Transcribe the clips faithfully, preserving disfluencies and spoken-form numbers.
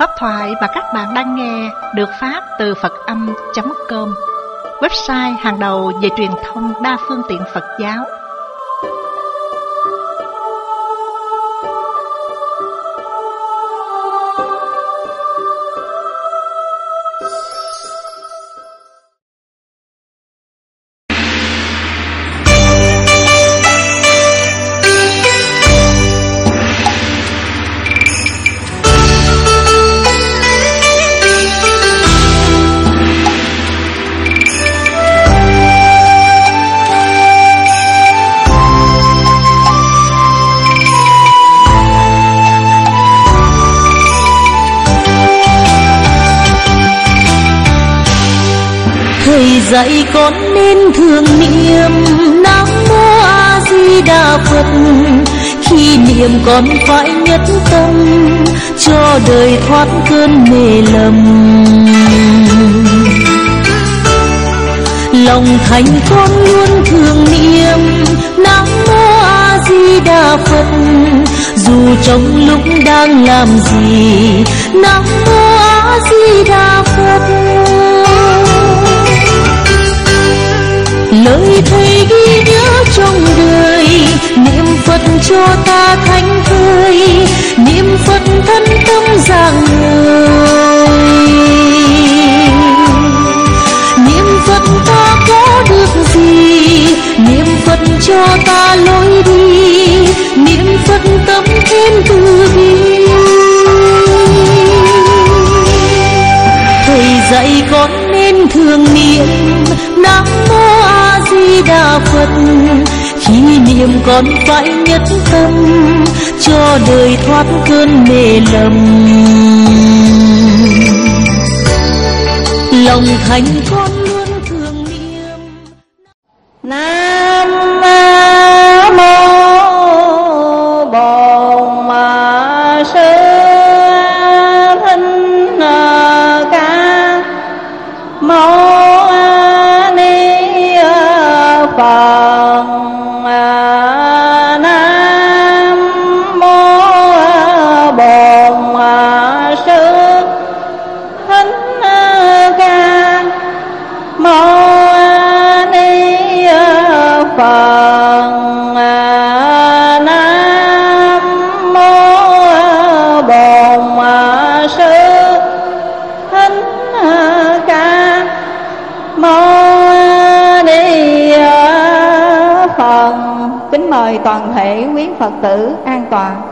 Pháp thoại mà các bạn đang nghe được phát từ Phật Âm chấm com, website hàng đầu về truyền thông đa phương tiện Phật giáo. Dạy con nên thường niệm Nam Mô A Di Đà Phật. Khi niệm con phải nhất tâm, cho đời thoát cơn mê lầm. Lòng thành con luôn thường niệm Nam Mô A Di Đà Phật. Dù trong lúc đang làm gì, Nam Mô A Di Đà Phật. Lời thầy ghi nhớ trong đời, niệm Phật cho ta thánh thơi, niệm Phật thân tâm rạng ngời. Niệm Phật ta có được gì, niệm Phật cho ta lối đi, niệm Phật tâm thêm từ bi. Thầy dạy con nên thường niệm Nam Mô A Di Đà Phật. Khi niệm con phải nhất tâm, cho đời thoát cơn mê lầm. Lòng thành con luôn thường niệm Nam Mô Bổn Sư Thích Ca Mâu Phật. Nam Mô Bổn Sư Thích Ca Mâu Ni Phật. Nam Mô Bổn Sư Thích Ca Mâu Ni Phật. Kính mời toàn thể quý Phật tử an toàn.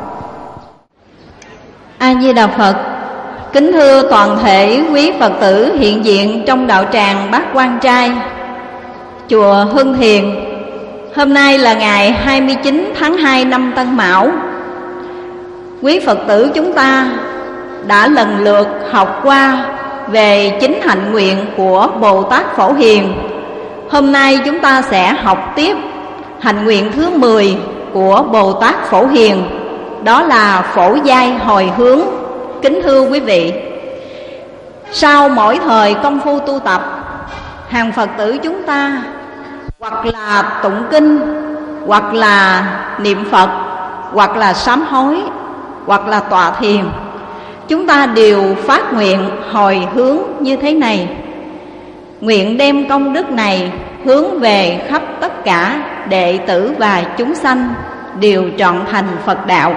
A Di Đà Phật. Kính thưa toàn thể quý Phật tử hiện diện trong đạo tràng Bát Quan Trai, chùa Hưng Thiền. Hôm nay là ngày hai mươi chín tháng hai năm Tân Mão. Quý Phật tử chúng ta đã lần lượt học qua về chính hạnh nguyện của Bồ Tát Phổ Hiền. Hôm nay chúng ta sẽ học tiếp hạnh nguyện thứ mười của Bồ Tát Phổ Hiền, đó là phổ giai hồi hướng. Kính thưa quý vị, sau mỗi thời công phu tu tập, hàng Phật tử chúng ta hoặc là tụng kinh, hoặc là niệm Phật, hoặc là sám hối, hoặc là tọa thiền, chúng ta đều phát nguyện hồi hướng như thế này. Nguyện đem công đức này hướng về khắp tất cả đệ tử và chúng sanh đều trọn thành Phật đạo.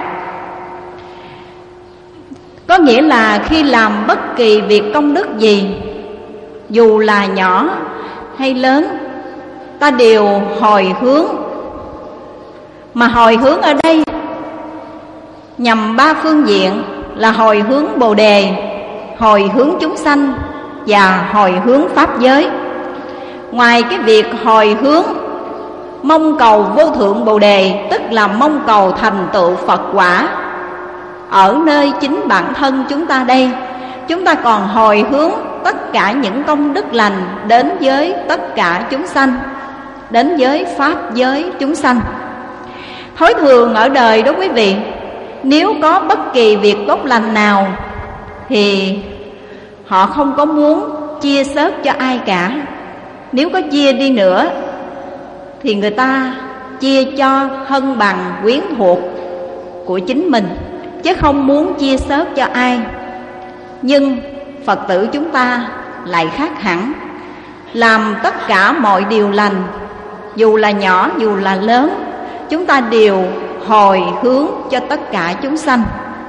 Có nghĩa là khi làm bất kỳ việc công đức gì, dù là nhỏ hay lớn, ta đều hồi hướng. Mà hồi hướng ở đây nhằm ba phương diện là hồi hướng Bồ Đề, hồi hướng chúng sanh và hồi hướng Pháp giới. Ngoài cái việc hồi hướng mong cầu vô thượng Bồ Đề, tức là mong cầu thành tựu Phật quả ở nơi chính bản thân chúng ta đây, chúng ta còn hồi hướng tất cả những công đức lành đến với tất cả chúng sanh, đến với Pháp giới chúng sanh. Thói thường ở đời đó quý vị, nếu có bất kỳ việc tốt lành nào thì họ không có muốn chia sớt cho ai cả. Nếu có chia đi nữa thì người ta chia cho thân bằng quyến thuộc của chính mình, chứ không muốn chia sớt cho ai. Nhưng Phật tử chúng ta lại khác hẳn. Làm tất cả mọi điều lành, dù là nhỏ dù là lớn, chúng ta đều hồi hướng cho tất cả chúng sanh.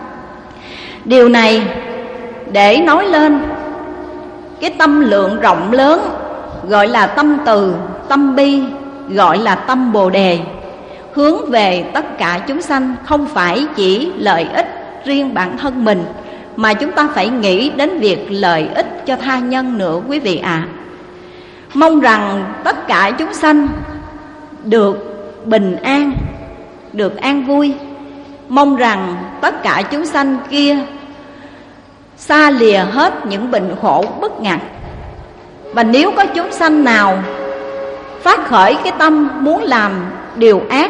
Điều này để nói lên cái tâm lượng rộng lớn, gọi là tâm từ, tâm bi, gọi là tâm Bồ Đề, hướng về tất cả chúng sanh, không phải chỉ lợi ích riêng bản thân mình, mà chúng ta phải nghĩ đến việc lợi ích cho tha nhân nữa quý vị ạ. À, mong rằng tất cả chúng sanh được bình an, được an vui. Mong rằng tất cả chúng sanh kia xa lìa hết những bệnh khổ bức ngặt. Và nếu có chúng sanh nào phát khởi cái tâm muốn làm điều ác,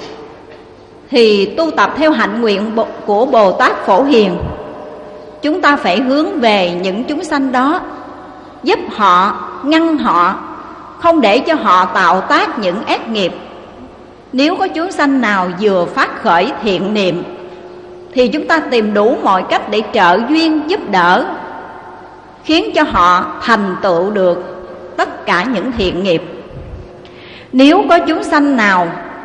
thì tu tập theo hạnh nguyện của Bồ Tát Phổ Hiền, chúng ta phải hướng về những chúng sanh đó, giúp họ, ngăn họ, không để cho họ tạo tác những ác nghiệp. Nếu có chúng sanh nào vừa phát khởi thiện niệm, thì chúng ta tìm đủ mọi cách để trợ duyên giúp đỡ, khiến cho họ thành tựu được tất cả những thiện nghiệp. Nếu có chúng sanh nào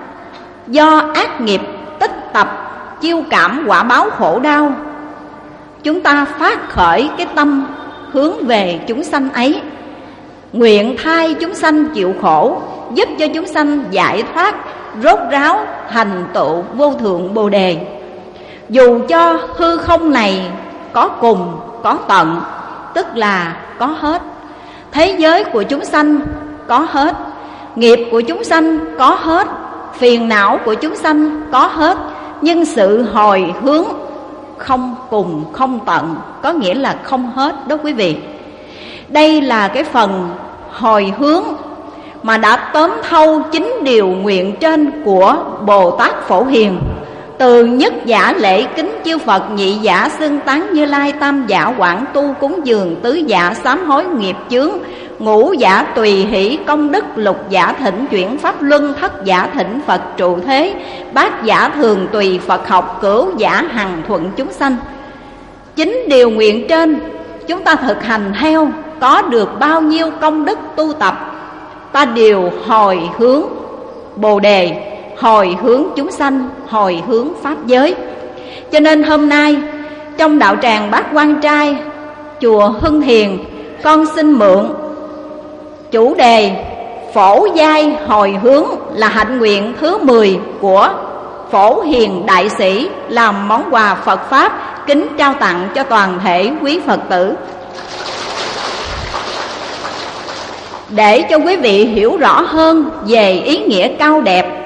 do ác nghiệp tích tập chiêu cảm quả báo khổ đau, chúng ta phát khởi cái tâm hướng về chúng sanh ấy, nguyện thay chúng sanh chịu khổ, giúp cho chúng sanh giải thoát, rốt ráo thành tựu vô thượng Bồ Đề. Dù cho hư không này có cùng có tận, tức là có hết. Thế giới của chúng sanh có hết, nghiệp của chúng sanh có hết, phiền não của chúng sanh có hết. Nhưng sự hồi hướng không cùng không tận, có nghĩa là không hết đó quý vị. Đây là cái phần hồi hướng mà đã tóm thâu chín điều nguyện trên của Bồ Tát Phổ Hiền. Từ nhất giả lễ kính chư Phật, nhị giả xưng tán Như Lai, tam giả quảng tu cúng dường, tứ giả sám hối nghiệp chướng, ngũ giả tùy hỷ công đức, lục giả thỉnh chuyển pháp luân, thất giả thỉnh Phật trụ thế, bát giả thường tùy Phật học, cửu giả hằng thuận chúng sanh. Chín điều nguyện trên chúng ta thực hành theo, có được bao nhiêu công đức tu tập, ta đều hồi hướng Bồ Đề, hồi hướng chúng sanh, hồi hướng pháp giới. Cho nên hôm nay trong đạo tràng Bát Quan Trai, chùa Hưng Thiền, con xin mượn chủ đề phổ giai hồi hướng là hạnh nguyện thứ mười của Phổ Hiền Đại Sĩ, làm món quà Phật Pháp kính trao tặng cho toàn thể quý Phật tử. Để cho quý vị hiểu rõ hơn về ý nghĩa cao đẹp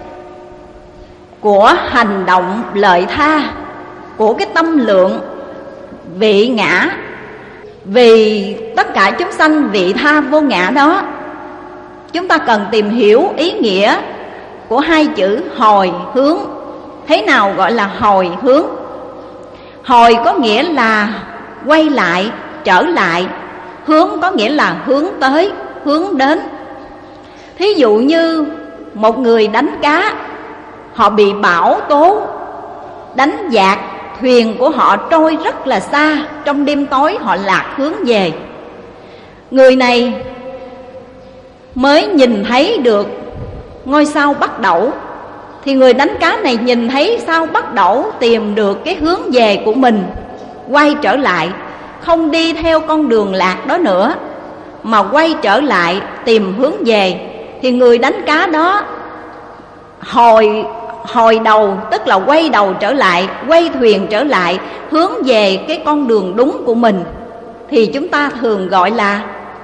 của hành động lợi tha, của cái tâm lượng vị ngã, vì tất cả chúng sanh vị tha vô ngã đó, chúng ta cần tìm hiểu ý nghĩa của hai chữ hồi hướng. Thế nào gọi là hồi hướng? Hồi có nghĩa là quay lại, trở lại. Hướng có nghĩa là hướng tới, hướng đến. Thí dụ như một người đánh cá, họ bị bão tố đánh dạt, thuyền của họ trôi rất là xa, trong đêm tối họ lạc hướng về. Người này mới nhìn thấy được ngôi sao Bắc Đẩu, thì người đánh cá này nhìn thấy sao Bắc Đẩu, tìm được cái hướng về của mình, quay trở lại, không đi theo con đường lạc đó nữa, mà quay trở lại tìm hướng về. Thì người đánh cá đó hồi hồi đầu, tức là quay đầu trở lại, quay thuyền trở lại, hướng về cái con đường đúng của mình. Thì chúng ta thường gọi là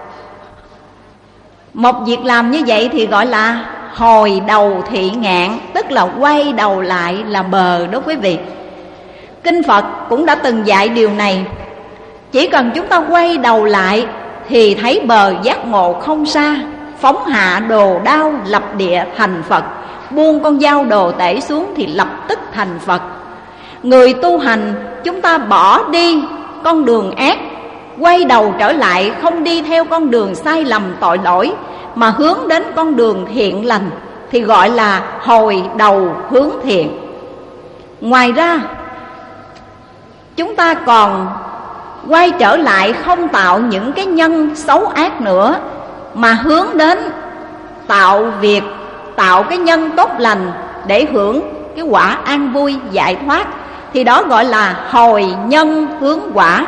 một việc làm như vậy thì gọi là hồi đầu thị ngạn, tức là quay đầu lại là bờ đó quý vị. Kinh Phật cũng đã từng dạy điều này. Chỉ cần chúng ta quay đầu lại thì thấy bờ giác ngộ không xa, phóng hạ đồ đao lập địa thành Phật, buông con dao đồ tể xuống thì lập tức thành Phật. Người tu hành chúng ta bỏ đi con đường ác, quay đầu trở lại, không đi theo con đường sai lầm tội lỗi, mà hướng đến con đường thiện lành, thì gọi là hồi đầu hướng thiện. Ngoài ra chúng ta còn quay trở lại không tạo những cái nhân xấu ác nữa, mà hướng đến tạo việc, tạo cái nhân tốt lành để hưởng cái quả an vui giải thoát, thì đó gọi là hồi nhân hướng quả.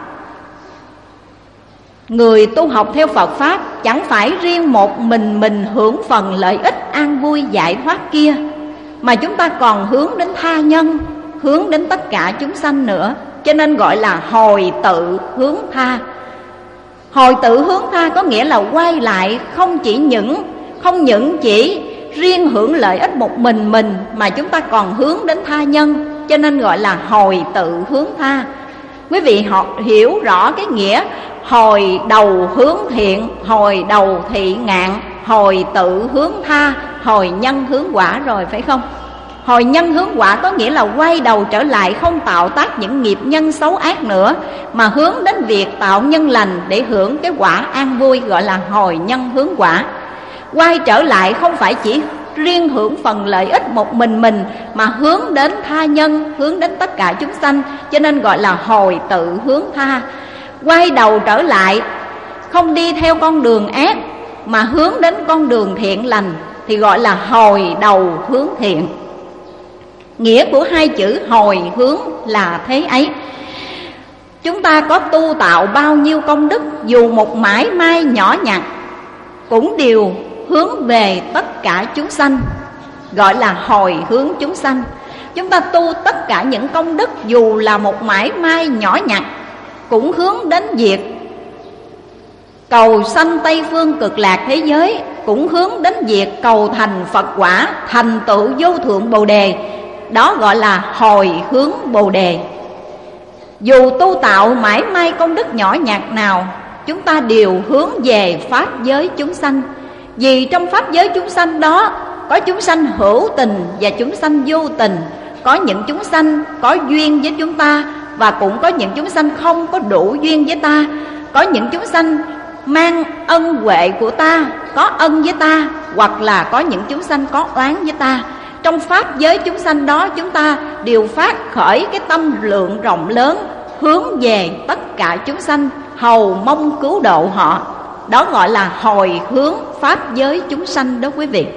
Người tu học theo Phật Pháp chẳng phải riêng một mình mình hưởng phần lợi ích an vui giải thoát kia, mà chúng ta còn hướng đến tha nhân, hướng đến tất cả chúng sanh nữa. Cho nên gọi là hồi tự hướng tha. Hồi tự hướng tha có nghĩa là quay lại, không chỉ những Không những chỉ riêng hưởng lợi ích một mình mình, mà chúng ta còn hướng đến tha nhân. Cho nên gọi là hồi tự hướng tha. Quý vị họ hiểu rõ cái nghĩa hồi đầu hướng thiện, hồi đầu thị ngạn, hồi tự hướng tha, hồi nhân hướng quả rồi phải không? Hồi nhân hướng quả có nghĩa là quay đầu trở lại, không tạo tác những nghiệp nhân xấu ác nữa, mà hướng đến việc tạo nhân lành để hưởng cái quả an vui, gọi là hồi nhân hướng quả. Quay trở lại không phải chỉ riêng hưởng phần lợi ích một mình mình, mà hướng đến tha nhân, hướng đến tất cả chúng sanh. Cho nên gọi là hồi tự hướng tha. Quay đầu trở lại, không đi theo con đường ác, mà hướng đến con đường thiện lành, thì gọi là hồi đầu hướng thiện. Nghĩa của hai chữ hồi hướng là thế ấy. Chúng ta có tu tạo bao nhiêu công đức, dù một mãi may nhỏ nhặt, cũng đều hướng về tất cả chúng sanh, gọi là hồi hướng chúng sanh. Chúng ta tu tất cả những công đức, dù là một mãi may nhỏ nhặt, cũng hướng đến việc cầu sanh Tây phương cực lạc thế giới, cũng hướng đến việc cầu thành Phật quả, thành tựu vô thượng Bồ Đề. Đó gọi là hồi hướng Bồ Đề. Dù tu tạo mãi may công đức nhỏ nhặt nào, chúng ta đều hướng về pháp giới chúng sanh. Vì trong pháp giới chúng sanh đó có chúng sanh hữu tình và chúng sanh vô tình, có những chúng sanh có duyên với chúng ta, và cũng có những chúng sanh không có đủ duyên với ta. Có những chúng sanh mang ân huệ của ta, có ân với ta, hoặc là có những chúng sanh có oán với ta. Trong pháp giới chúng sanh đó, chúng ta đều phát khởi cái tâm lượng rộng lớn, hướng về tất cả chúng sanh, hầu mong cứu độ họ. Đó gọi là hồi hướng pháp giới chúng sanh đó quý vị.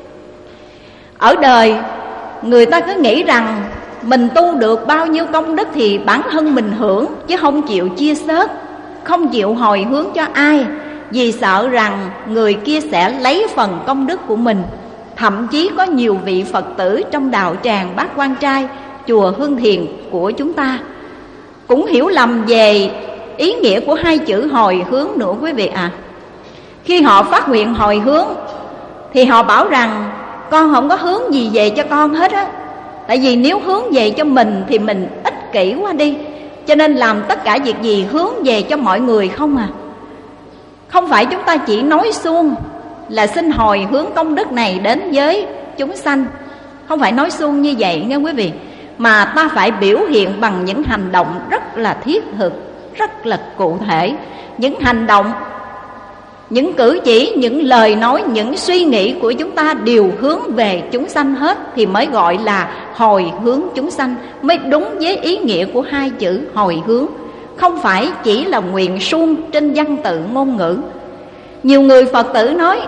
Ở đời, người ta cứ nghĩ rằng mình tu được bao nhiêu công đức thì bản thân mình hưởng, chứ không chịu chia sớt, không chịu hồi hướng cho ai, vì sợ rằng người kia sẽ lấy phần công đức của mình. Thậm chí có nhiều vị Phật tử trong đạo tràng Bát Quan Trai, chùa Hương Thiền của chúng ta cũng hiểu lầm về ý nghĩa của hai chữ hồi hướng nữa quý vị ạ. À, khi họ phát nguyện hồi hướng thì họ bảo rằng con không có hướng gì về cho con hết á. Tại vì nếu hướng về cho mình thì mình ích kỷ quá đi, cho nên làm tất cả việc gì hướng về cho mọi người không à. Không phải chúng ta chỉ nói suông là xin hồi hướng công đức này đến với chúng sanh, không phải nói suông như vậy nghe quý vị, mà ta phải biểu hiện bằng những hành động rất là thiết thực, rất là cụ thể. Những hành động, những cử chỉ, những lời nói, những suy nghĩ của chúng ta đều hướng về chúng sanh hết, thì mới gọi là hồi hướng chúng sanh, mới đúng với ý nghĩa của hai chữ hồi hướng. Không phải chỉ là nguyện suông trên văn tự ngôn ngữ. Nhiều người Phật tử nói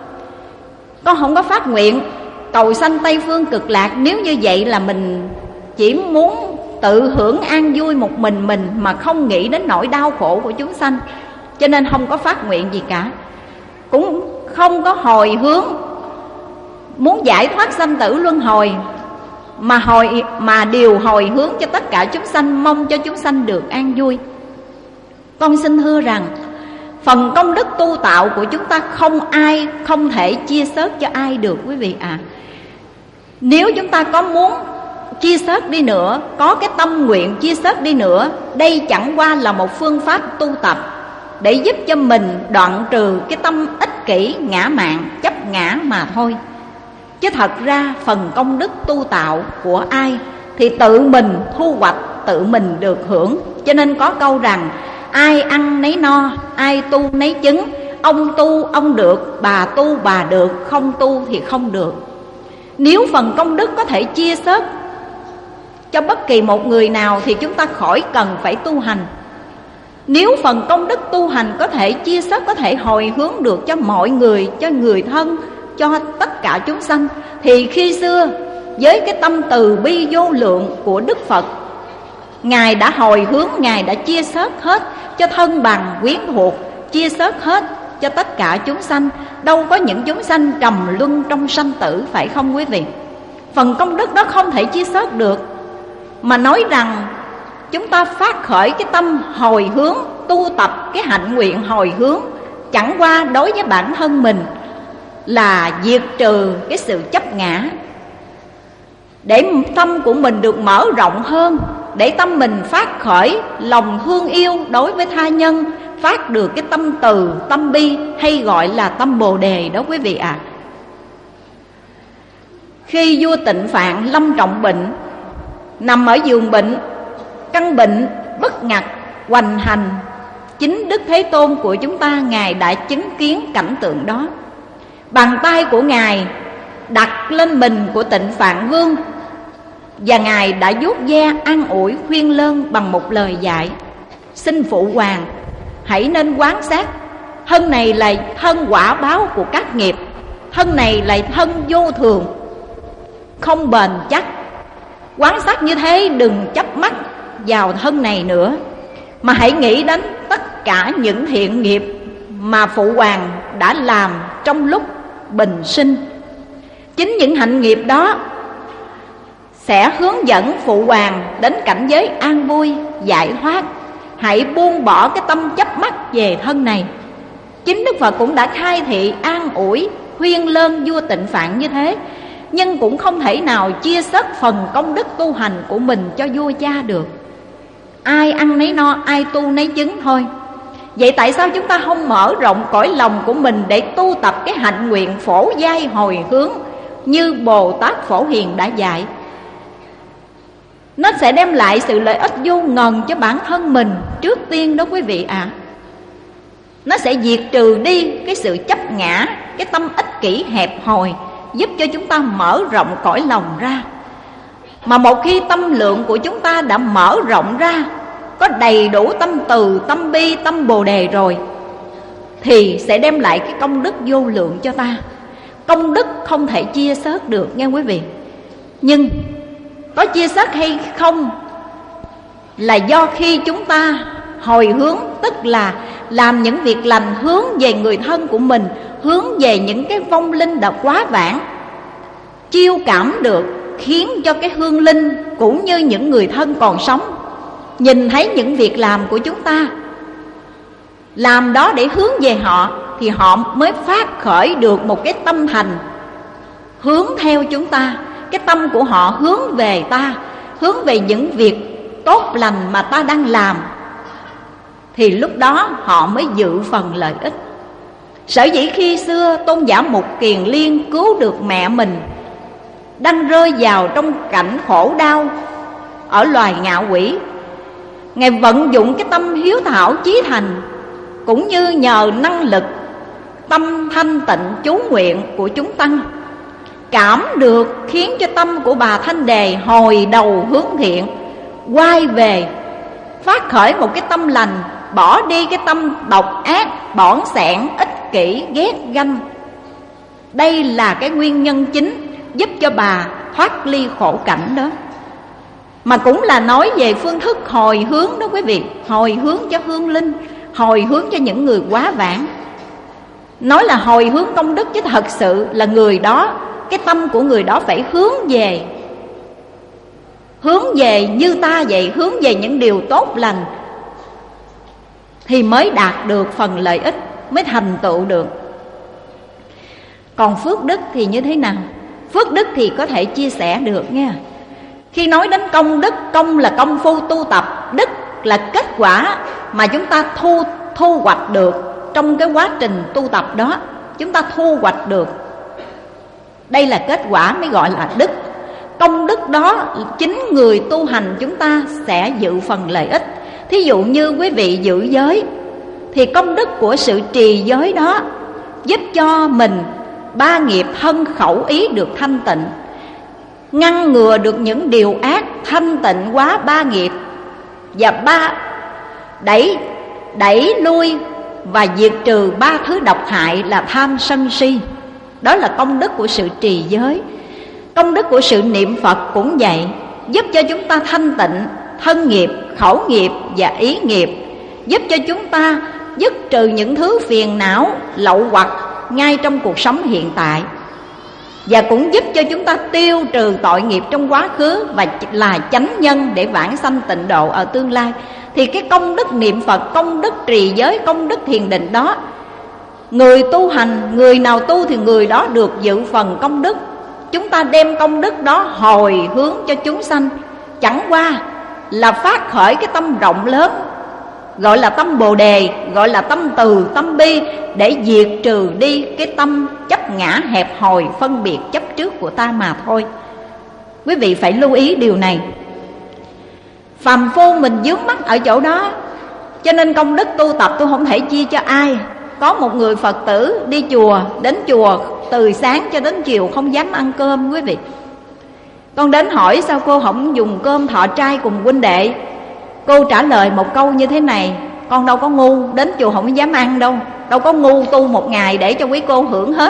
con không có phát nguyện cầu sanh Tây phương cực lạc, nếu như vậy là mình chỉ muốn tự hưởng an vui một mình mình, mà không nghĩ đến nỗi đau khổ của chúng sanh, cho nên không có phát nguyện gì cả. Cũng không có hồi hướng muốn giải thoát sanh tử luân hồi, mà hồi mà điều hồi hướng cho tất cả chúng sanh, mong cho chúng sanh được an vui. Con xin thưa rằng phần công đức tu tạo của chúng ta không ai không thể chia sớt cho ai được quý vị ạ. À, nếu chúng ta có muốn chia sớt đi nữa, có cái tâm nguyện chia sớt đi nữa, đây chẳng qua là một phương pháp tu tập để giúp cho mình đoạn trừ cái tâm ích kỷ, ngã mạn, chấp ngã mà thôi. Chứ thật ra phần công đức tu tạo của ai thì tự mình thu hoạch, tự mình được hưởng. Cho nên có câu rằng ai ăn nấy no, ai tu nấy chứng. Ông tu ông được, bà tu bà được, không tu thì không được. Nếu phần công đức có thể chia sớt cho bất kỳ một người nào thì chúng ta khỏi cần phải tu hành. Nếu phần công đức tu hành có thể chia sớt, có thể hồi hướng được cho mọi người, cho người thân, cho tất cả chúng sanh, thì khi xưa với cái tâm từ bi vô lượng của Đức Phật, Ngài đã hồi hướng, Ngài đã chia sớt hết cho thân bằng quyến thuộc, chia sớt hết cho tất cả chúng sanh. Đâu có những chúng sanh trầm luân trong sanh tử, phải không quý vị? Phần công đức đó không thể chia sớt được. Mà nói rằng chúng ta phát khởi cái tâm hồi hướng, tu tập cái hạnh nguyện hồi hướng, chẳng qua đối với bản thân mình là diệt trừ cái sự chấp ngã, để tâm của mình được mở rộng hơn, để tâm mình phát khởi lòng thương yêu đối với tha nhân, phát được cái tâm từ, tâm bi, hay gọi là tâm Bồ Đề đó quý vị ạ. À. Khi vua Tịnh Phạn lâm trọng bệnh, nằm ở giường bệnh, căn bệnh bất ngặt hoành hành, chính Đức Thế Tôn của chúng ta, Ngài đã chứng kiến cảnh tượng đó. Bàn tay của Ngài đặt lên mình của Tịnh Phạn Vương, và Ngài đã vuốt ve an ủi khuyên lơn bằng một lời dạy: xin phụ hoàng hãy nên quán sát, thân này là thân quả báo của các nghiệp, thân này là thân vô thường, không bền chắc. Quán sát như thế, đừng chấp mắt vào thân này nữa, mà hãy nghĩ đến tất cả những thiện nghiệp mà phụ hoàng đã làm trong lúc bình sinh. Chính những hạnh nghiệp đó sẽ hướng dẫn phụ hoàng đến cảnh giới an vui, giải thoát. Hãy buông bỏ cái tâm chấp mắc về thân này. Chính Đức Phật cũng đã khai thị an ủi khuyên lơn vua Tịnh Phạn như thế, nhưng cũng không thể nào chia sớt phần công đức tu hành của mình cho vua cha được. Ai ăn nấy no, ai tu nấy chứng thôi. Vậy tại sao chúng ta không mở rộng cõi lòng của mình để tu tập cái hạnh nguyện phổ giai hồi hướng như Bồ Tát Phổ Hiền đã dạy? Nó sẽ đem lại sự lợi ích vô ngần cho bản thân mình trước tiên đó quý vị ạ. À. Nó sẽ diệt trừ đi cái sự chấp ngã, cái tâm ích kỷ hẹp hòi, giúp cho chúng ta mở rộng cõi lòng ra. Mà một khi tâm lượng của chúng ta đã mở rộng ra, có đầy đủ tâm từ, tâm bi, tâm Bồ Đề rồi, thì sẽ đem lại cái công đức vô lượng cho ta. Công đức không thể chia sớt được nghe quý vị. Nhưng có chia sớt hay không là do khi chúng ta hồi hướng, tức là làm những việc lành hướng về người thân của mình, hướng về những cái vong linh đã quá vãng, chiêu cảm được, khiến cho cái hương linh cũng như những người thân còn sống nhìn thấy những việc làm của chúng ta, làm đó để hướng về họ, thì họ mới phát khởi được một cái tâm thành hướng theo chúng ta. Cái tâm của họ hướng về ta, hướng về những việc tốt lành mà ta đang làm, thì lúc đó họ mới dự phần lợi ích. Sở dĩ khi xưa Tôn giả Mục Kiền Liên cứu được mẹ mình đang rơi vào trong cảnh khổ đau ở loài ngạ quỷ, Ngài vận dụng cái tâm hiếu thảo chí thành, cũng như nhờ năng lực tâm thanh tịnh chú nguyện của chúng tăng, cảm được khiến cho tâm của bà Thanh Đề hồi đầu hướng thiện, quay về phát khởi một cái tâm lành, bỏ đi cái tâm độc ác, bỏn sẻn, ích kỷ, ghét ganh. Đây là cái nguyên nhân chính giúp cho bà thoát ly khổ cảnh đó. Mà cũng là nói về phương thức hồi hướng đó quý vị, hồi hướng cho hương linh, hồi hướng cho những người quá vãng. Nói là hồi hướng công đức, chứ thật sự là người đó, cái tâm của người đó phải hướng về, hướng về như ta vậy, hướng về những điều tốt lành, thì mới đạt được phần lợi ích, mới thành tựu được. Còn phước đức thì như thế nào? Phước đức thì có thể chia sẻ được nha. Khi nói đến công đức, công là công phu tu tập, đức là kết quả mà chúng ta thu thu hoạch được trong cái quá trình tu tập đó, chúng ta thu hoạch được. Đây là kết quả mới gọi là đức. Công đức đó chính người tu hành chúng ta sẽ dự phần lợi ích. Thí dụ như quý vị giữ giới, thì công đức của sự trì giới đó giúp cho mình ba nghiệp thân khẩu ý được thanh tịnh, ngăn ngừa được những điều ác, thanh tịnh quá ba nghiệp, và ba đẩy đẩy lui và diệt trừ ba thứ độc hại là tham sân si. Đó là công đức của sự trì giới. Công đức của sự niệm Phật cũng vậy, giúp cho chúng ta thanh tịnh thân nghiệp, khẩu nghiệp và ý nghiệp, giúp cho chúng ta dứt trừ những thứ phiền não lậu hoặc ngay trong cuộc sống hiện tại, và cũng giúp cho chúng ta tiêu trừ tội nghiệp trong quá khứ và là chánh nhân để vãng sanh tịnh độ ở tương lai. Thì cái công đức niệm Phật, công đức trì giới, công đức thiền định đó, người tu hành, người nào tu thì người đó được dự phần công đức. Chúng ta đem công đức đó hồi hướng cho chúng sanh, chẳng qua là phát khởi cái tâm rộng lớn, gọi là tâm Bồ Đề, gọi là tâm từ, tâm bi, để diệt trừ đi cái tâm chấp ngã hẹp hòi, phân biệt chấp trước của ta mà thôi. Quý vị phải lưu ý điều này. Phàm phu mình vướng mắc ở chỗ đó, cho nên công đức tu tập tôi không thể chia cho ai. Có một người Phật tử đi chùa, đến chùa từ sáng cho đến chiều không dám ăn cơm. Quý vị, con đến hỏi sao cô không dùng cơm thọ trai cùng huynh đệ? Cô trả lời một câu như thế này: con đâu có ngu, đến chùa không dám ăn đâu. Đâu có ngu tu một ngày để cho quý cô hưởng hết.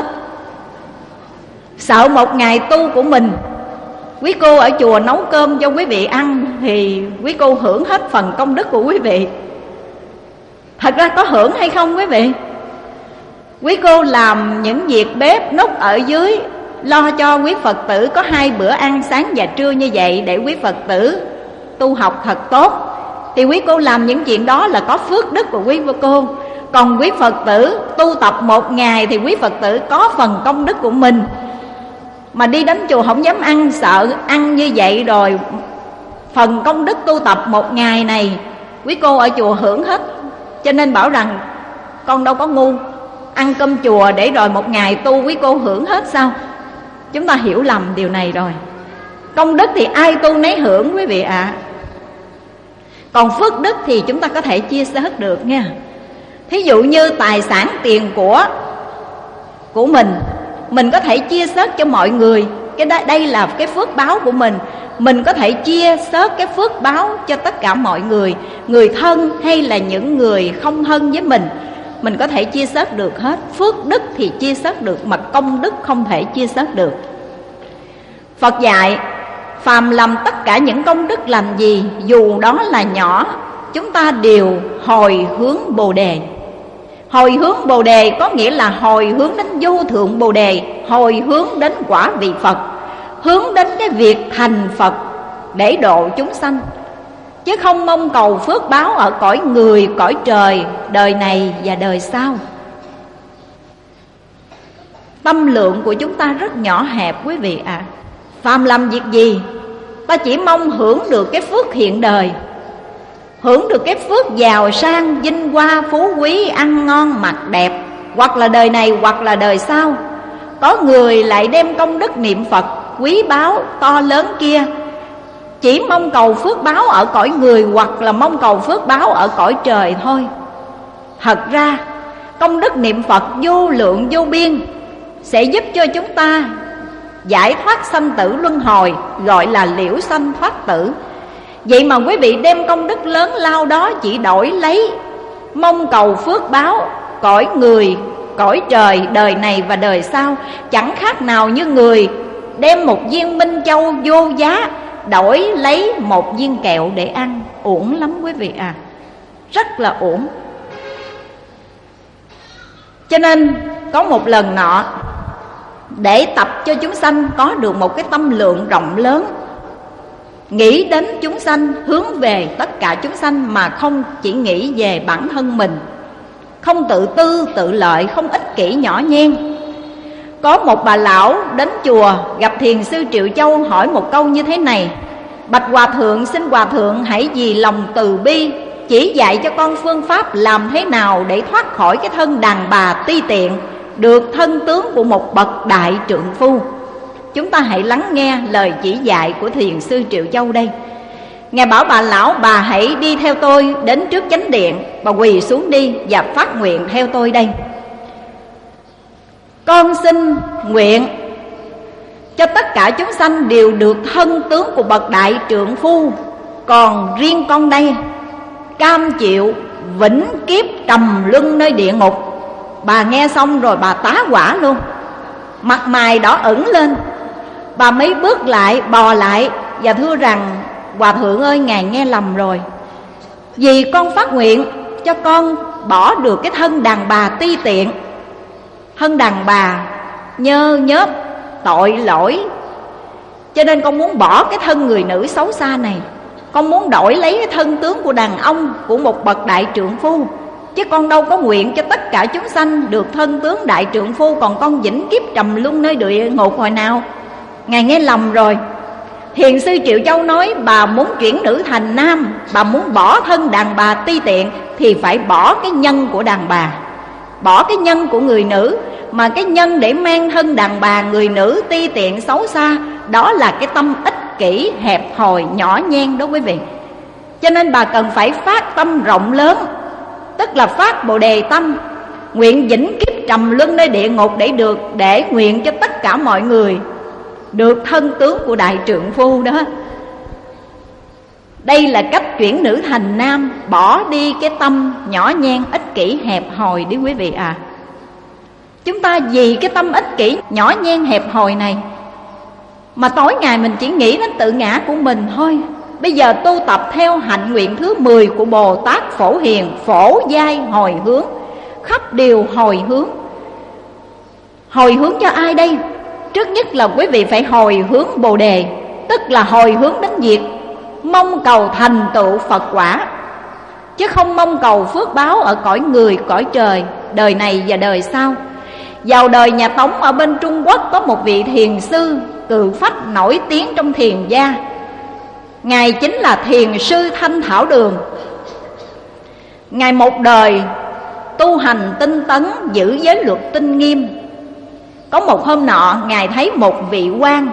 Sợ một ngày tu của mình, quý cô ở chùa nấu cơm cho quý vị ăn thì quý cô hưởng hết phần công đức của quý vị. Thật ra có hưởng hay không quý vị? Quý cô làm những việc bếp núc ở dưới, lo cho quý Phật tử có hai bữa ăn sáng và trưa như vậy để quý Phật tử tu học thật tốt, thì quý cô làm những chuyện đó là có phước đức của quý cô. Còn quý Phật tử tu tập một ngày thì quý Phật tử có phần công đức của mình. Mà đi đến chùa không dám ăn, sợ ăn như vậy rồi phần công đức tu tập một ngày này quý cô ở chùa hưởng hết. Cho nên bảo rằng con đâu có ngu, ăn cơm chùa để rồi một ngày tu quý cô hưởng hết sao? Chúng ta hiểu lầm điều này rồi. Công đức thì ai tu nấy hưởng quý vị ạ. À. Còn phước đức thì chúng ta có thể chia sẻ được nha. Thí dụ như tài sản tiền của của mình, mình có thể chia sẻ cho mọi người. Cái đây, đây là cái phước báo của mình. Mình có thể chia sẻ cái phước báo cho tất cả mọi người, người thân hay là những người không thân với mình, mình có thể chia sẻ được hết. Phước đức thì chia sẻ được, mà công đức không thể chia sẻ được. Phật dạy phàm làm tất cả những công đức làm gì, dù đó là nhỏ, chúng ta đều hồi hướng Bồ Đề. Hồi hướng Bồ Đề có nghĩa là hồi hướng đến vô thượng Bồ Đề, hồi hướng đến quả vị Phật, hướng đến cái việc thành Phật để độ chúng sanh, chứ không mong cầu phước báo ở cõi người, cõi trời, đời này và đời sau. Tâm lượng của chúng ta rất nhỏ hẹp quý vị ạ. À. Phàm làm việc gì ta chỉ mong hưởng được cái phước hiện đời, hưởng được cái phước giàu sang, vinh hoa, phú quý, ăn ngon, mặc đẹp, hoặc là đời này hoặc là đời sau. Có người lại đem công đức niệm Phật quý báu to lớn kia, chỉ mong cầu phước báo ở cõi người hoặc là mong cầu phước báo ở cõi trời thôi. Thật ra công đức niệm Phật vô lượng vô biên sẽ giúp cho chúng ta giải thoát sanh tử luân hồi, gọi là liễu sanh thoát tử. Vậy mà quý vị đem công đức lớn lao đó chỉ đổi lấy mong cầu phước báo cõi người, cõi trời, đời này và đời sau, chẳng khác nào như người đem một viên minh châu vô giá đổi lấy một viên kẹo để ăn. Uổng lắm quý vị à, rất là uổng. Cho nên có một lần nọ, để tập cho chúng sanh có được một cái tâm lượng rộng lớn, nghĩ đến chúng sanh, hướng về tất cả chúng sanh mà không chỉ nghĩ về bản thân mình, không tự tư tự lợi, không ích kỷ nhỏ nhen. Có một bà lão đến chùa gặp Thiền sư Triệu Châu, hỏi một câu như thế này: bạch hòa thượng, xin hòa thượng hãy vì lòng từ bi chỉ dạy cho con phương pháp làm thế nào để thoát khỏi cái thân đàn bà ti tiện, được thân tướng của một bậc đại trượng phu. Chúng ta hãy lắng nghe lời chỉ dạy của Thiền sư Triệu Châu đây. Ngài bảo bà lão: bà hãy đi theo tôi đến trước chánh điện, bà quỳ xuống đi và phát nguyện theo tôi đây. Con xin nguyện cho tất cả chúng sanh đều được thân tướng của bậc đại trượng phu, còn riêng con đây cam chịu vĩnh kiếp trầm luân nơi địa ngục. Bà nghe xong rồi bà tá hỏa luôn, mặt mày đỏ ửng lên. Bà mấy bước lại bò lại và thưa rằng: Hòa thượng ơi, ngài nghe lầm rồi. Vì con phát nguyện cho con bỏ được cái thân đàn bà ti tiện, thân đàn bà nhơ nhớp tội lỗi, cho nên con muốn bỏ cái thân người nữ xấu xa này. Con muốn đổi lấy cái thân tướng của đàn ông, của một bậc đại trượng phu, chứ con đâu có nguyện cho tất cả chúng sanh được thân tướng đại trượng phu, còn con vĩnh kiếp trầm luân nơi địa ngục hồi nào. Ngài nghe lầm rồi. Thiền sư Triệu Châu nói bà muốn chuyển nữ thành nam, bà muốn bỏ thân đàn bà ti tiện, thì phải bỏ cái nhân của đàn bà, bỏ cái nhân của người nữ. Mà cái nhân để mang thân đàn bà người nữ ti tiện xấu xa, đó là cái tâm ích kỷ hẹp hòi nhỏ nhen đó quý vị. Cho nên bà cần phải phát tâm rộng lớn, tức là phát Bồ Đề tâm, nguyện vĩnh kiếp trầm luân nơi địa ngục, để được để nguyện cho tất cả mọi người được thân tướng của đại trượng phu đó. Đây là cách chuyển nữ thành nam, bỏ đi cái tâm nhỏ nhen ích kỷ hẹp hòi đi quý vị à. Chúng ta vì cái tâm ích kỷ nhỏ nhen hẹp hòi này mà tối ngày mình chỉ nghĩ đến tự ngã của mình thôi. Bây giờ tu tập theo hạnh nguyện thứ mười của Bồ Tát Phổ Hiền, phổ giai hồi hướng, khắp điều hồi hướng. Hồi hướng cho ai đây? Trước nhất là quý vị phải hồi hướng Bồ Đề, tức là hồi hướng đến việc mong cầu thành tựu Phật quả, chứ không mong cầu phước báo ở cõi người, cõi trời, đời này và đời sau. Vào đời nhà Tống ở bên Trung Quốc có một vị thiền sư cự phách nổi tiếng trong thiền gia. Ngài chính là thiền sư Thanh Thảo Đường. Ngài một đời tu hành tinh tấn, giữ giới luật tinh nghiêm. Có một hôm nọ, Ngài thấy một vị quan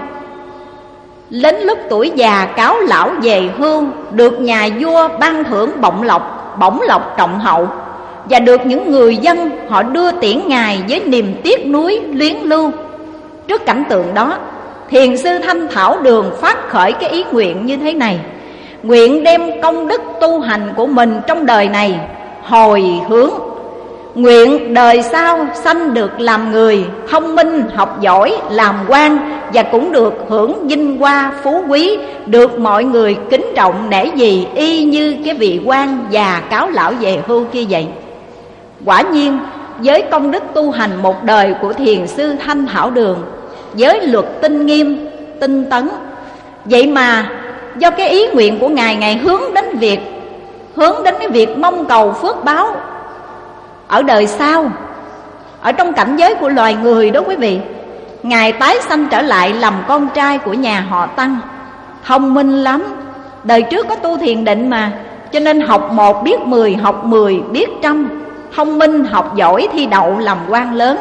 đến lúc tuổi già cáo lão về hưu, được nhà vua ban thưởng bổng lộc, bổng lộc trọng hậu, và được những người dân họ đưa tiễn Ngài với niềm tiếc nuối luyến lưu. Trước cảnh tượng đó, thiền sư Thanh Thảo Đường phát khởi cái ý nguyện như thế này: nguyện đem công đức tu hành của mình trong đời này hồi hướng, nguyện đời sau sanh được làm người thông minh, học giỏi, làm quan, và cũng được hưởng vinh hoa phú quý, được mọi người kính trọng nể gì, y như cái vị quan già cáo lão về hưu kia vậy. Quả nhiên với công đức tu hành một đời của thiền sư Thanh Thảo Đường, giới luật tinh nghiêm, tinh tấn, vậy mà do cái ý nguyện của Ngài, Ngài hướng đến việc hướng đến cái việc mong cầu phước báo ở đời sau, ở trong cảnh giới của loài người đó quý vị. Ngài tái sanh trở lại làm con trai của nhà họ Tăng, thông minh lắm. Đời trước có tu thiền định mà, cho nên học một biết mười, học mười biết trăm, thông minh học giỏi, thi đậu làm quan lớn.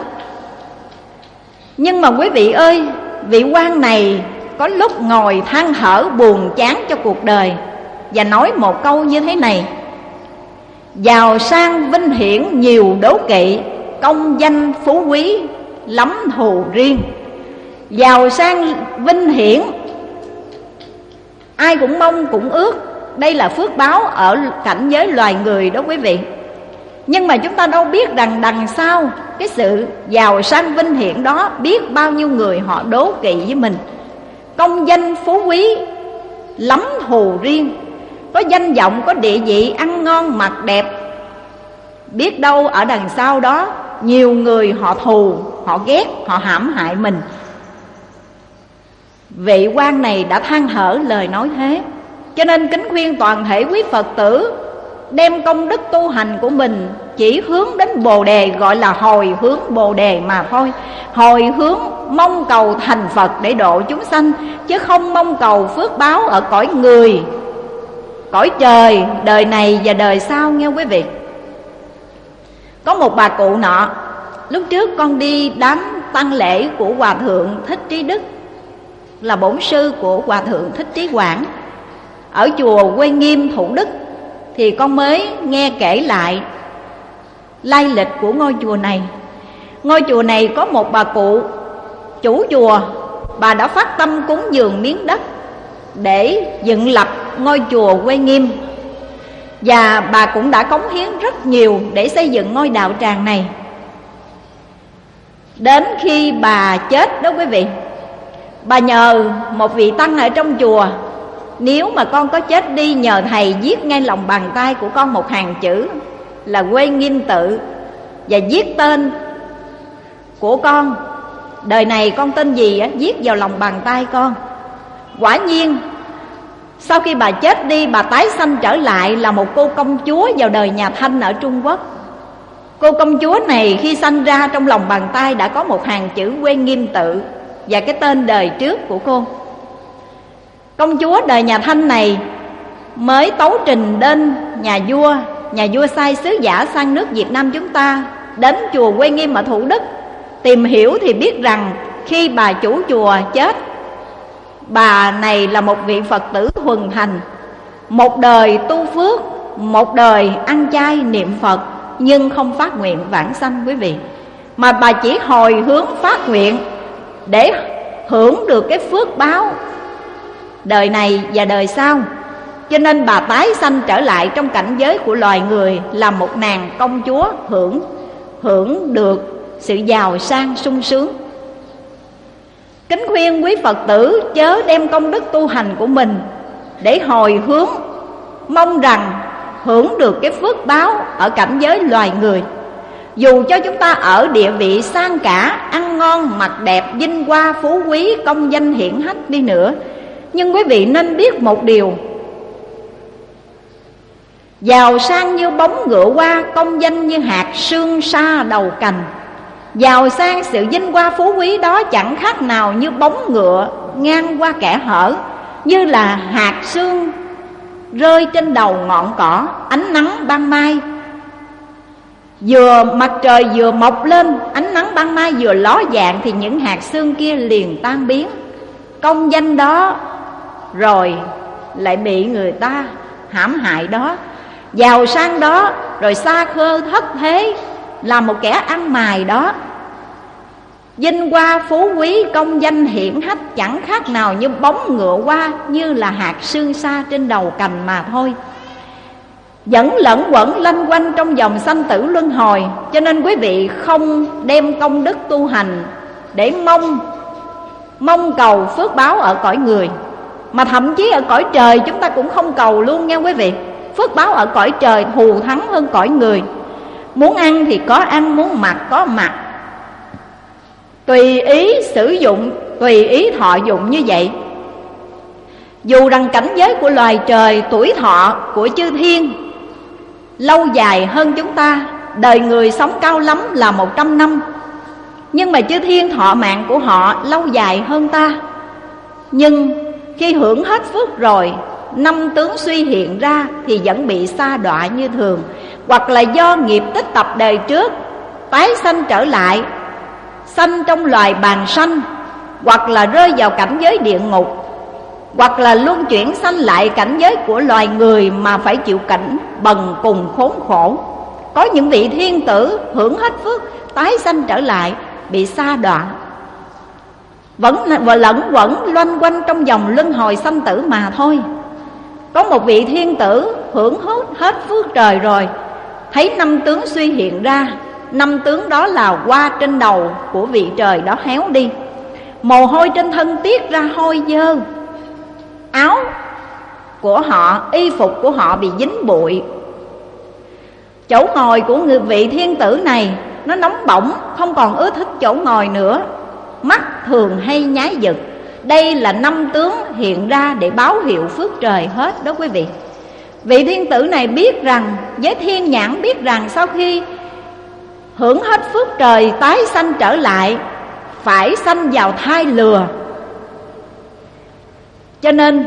Nhưng mà quý vị ơi, vị quan này có lúc ngồi than thở buồn chán cho cuộc đời, và nói một câu như thế này: giàu sang vinh hiển nhiều đố kỵ, công danh phú quý lắm thù riêng. Giàu sang vinh hiển ai cũng mong cũng ước, đây là phước báo ở cảnh giới loài người đó quý vị. Nhưng mà chúng ta đâu biết rằng đằng sau cái sự giàu sang vinh hiển đó, biết bao nhiêu người họ đố kỵ với mình. Công danh phú quý lắm thù riêng, có danh vọng, có địa vị, ăn ngon mặc đẹp, biết đâu ở đằng sau đó nhiều người họ thù, họ ghét, họ hãm hại mình. Vị quan này đã than thở lời nói thế, cho nên kính khuyên toàn thể quý Phật tử đem công đức tu hành của mình chỉ hướng đến Bồ Đề, gọi là hồi hướng Bồ Đề mà thôi. Hồi hướng mong cầu thành Phật để độ chúng sanh, chứ không mong cầu phước báo ở cõi người, cõi trời, đời này và đời sau nghe quý vị. Có một bà cụ nọ, lúc trước con đi đám tang lễ của Hòa Thượng Thích Trí Đức, là bổn sư của Hòa Thượng Thích Trí Quảng, ở chùa Quê Nghiêm, Thủ Đức. Thì con mới nghe kể lại lai lịch của ngôi chùa này. Ngôi chùa này có một bà cụ chủ chùa, bà đã phát tâm cúng dường miếng đất để dựng lập ngôi chùa Quê Nghiêm. Và bà cũng đã cống hiến rất nhiều để xây dựng ngôi đạo tràng này. Đến khi bà chết đó quý vị, bà nhờ một vị tăng ở trong chùa, nếu mà con có chết đi, nhờ thầy viết ngay lòng bàn tay của con một hàng chữ là Quê Nghiêm Tự, và viết tên của con, đời này con tên gì á, viết vào lòng bàn tay con. Quả nhiên sau khi bà chết đi, bà tái sanh trở lại là một cô công chúa vào đời nhà Thanh ở Trung Quốc. Cô công chúa này khi sanh ra, trong lòng bàn tay đã có một hàng chữ Quê Nghiêm Tự và cái tên đời trước của cô. Công chúa đời nhà Thanh này mới tấu trình đến nhà vua. Nhà vua sai sứ giả sang nước Việt Nam chúng ta, đến chùa Quê Nghiêm ở Thủ Đức. Tìm hiểu thì biết rằng khi bà chủ chùa chết, bà này là một vị Phật tử thuần thành, một đời tu phước, một đời ăn chay niệm Phật, nhưng không phát nguyện vãng sanh quý vị, mà bà chỉ hồi hướng phát nguyện để hưởng được cái phước báo đời này và đời sau. Cho nên bà tái sanh trở lại trong cảnh giới của loài người, là một nàng công chúa, hưởng hưởng được sự giàu sang sung sướng. Kính khuyên quý Phật tử chớ đem công đức tu hành của mình để hồi hướng, mong rằng hưởng được cái phước báo ở cảnh giới loài người. Dù cho chúng ta ở địa vị sang cả, ăn ngon, mặc đẹp, vinh hoa, phú quý, công danh hiển hách đi nữa, nhưng quý vị nên biết một điều: giàu sang như bóng ngựa hoa, công danh như hạt sương sa đầu cành. Giàu sang sự vinh hoa phú quý đó chẳng khác nào như bóng ngựa ngang qua kẽ hở, như là hạt sương rơi trên đầu ngọn cỏ. Ánh nắng ban mai, vừa mặt trời vừa mọc lên, ánh nắng ban mai vừa ló dạng, thì những hạt sương kia liền tan biến. Công danh đó rồi lại bị người ta hãm hại đó, giàu sang đó rồi xa khơ thất thế, là một kẻ ăn mài đó. Vinh hoa phú quý, công danh hiển hách chẳng khác nào như bóng ngựa hoa, như là hạt sương sa trên đầu cành mà thôi, vẫn lẫn quẩn lanh quanh trong dòng sanh tử luân hồi. Cho nên quý vị không đem công đức tu hành để mong mong cầu phước báo ở cõi người, mà thậm chí ở cõi trời chúng ta cũng không cầu luôn nha quý vị. Phước báo ở cõi trời thù thắng hơn cõi người. Muốn ăn thì có ăn, muốn mặc có mặc, tùy ý sử dụng, tùy ý thọ dụng như vậy. Dù rằng cảnh giới của loài trời, tuổi thọ của chư thiên lâu dài hơn chúng ta, đời người sống cao lắm là một trăm năm, nhưng mà chư thiên thọ mạng của họ lâu dài hơn ta. Nhưng khi hưởng hết phước rồi, năm tướng suy hiện ra thì vẫn bị sa đọa như thường, hoặc là do nghiệp tích tập đời trước tái sanh trở lại, sanh trong loài bàng sanh, hoặc là rơi vào cảnh giới địa ngục, hoặc là luân chuyển sanh lại cảnh giới của loài người mà phải chịu cảnh bần cùng khốn khổ. Có những vị thiên tử hưởng hết phước tái sanh trở lại bị sa đọa, vẫn và lẫn quẩn loanh quanh trong vòng luân hồi sanh tử mà thôi. Có một vị thiên tử hưởng hết, hết phước trời rồi, thấy năm tướng suy hiện ra. Năm tướng đó là hoa trên đầu của vị trời đó héo đi, mồ hôi trên thân tiết ra hôi dơ, áo của họ, y phục của họ bị dính bụi. Chỗ ngồi của người vị thiên tử này nó nóng bỏng, không còn ưa thích chỗ ngồi nữa, mắt thường hay nháy giật. Đây là năm tướng hiện ra để báo hiệu phước trời hết đó quý vị. Vị thiên tử này biết rằng, với thiên nhãn biết rằng sau khi hưởng hết phước trời tái sanh trở lại phải sanh vào thai lừa, cho nên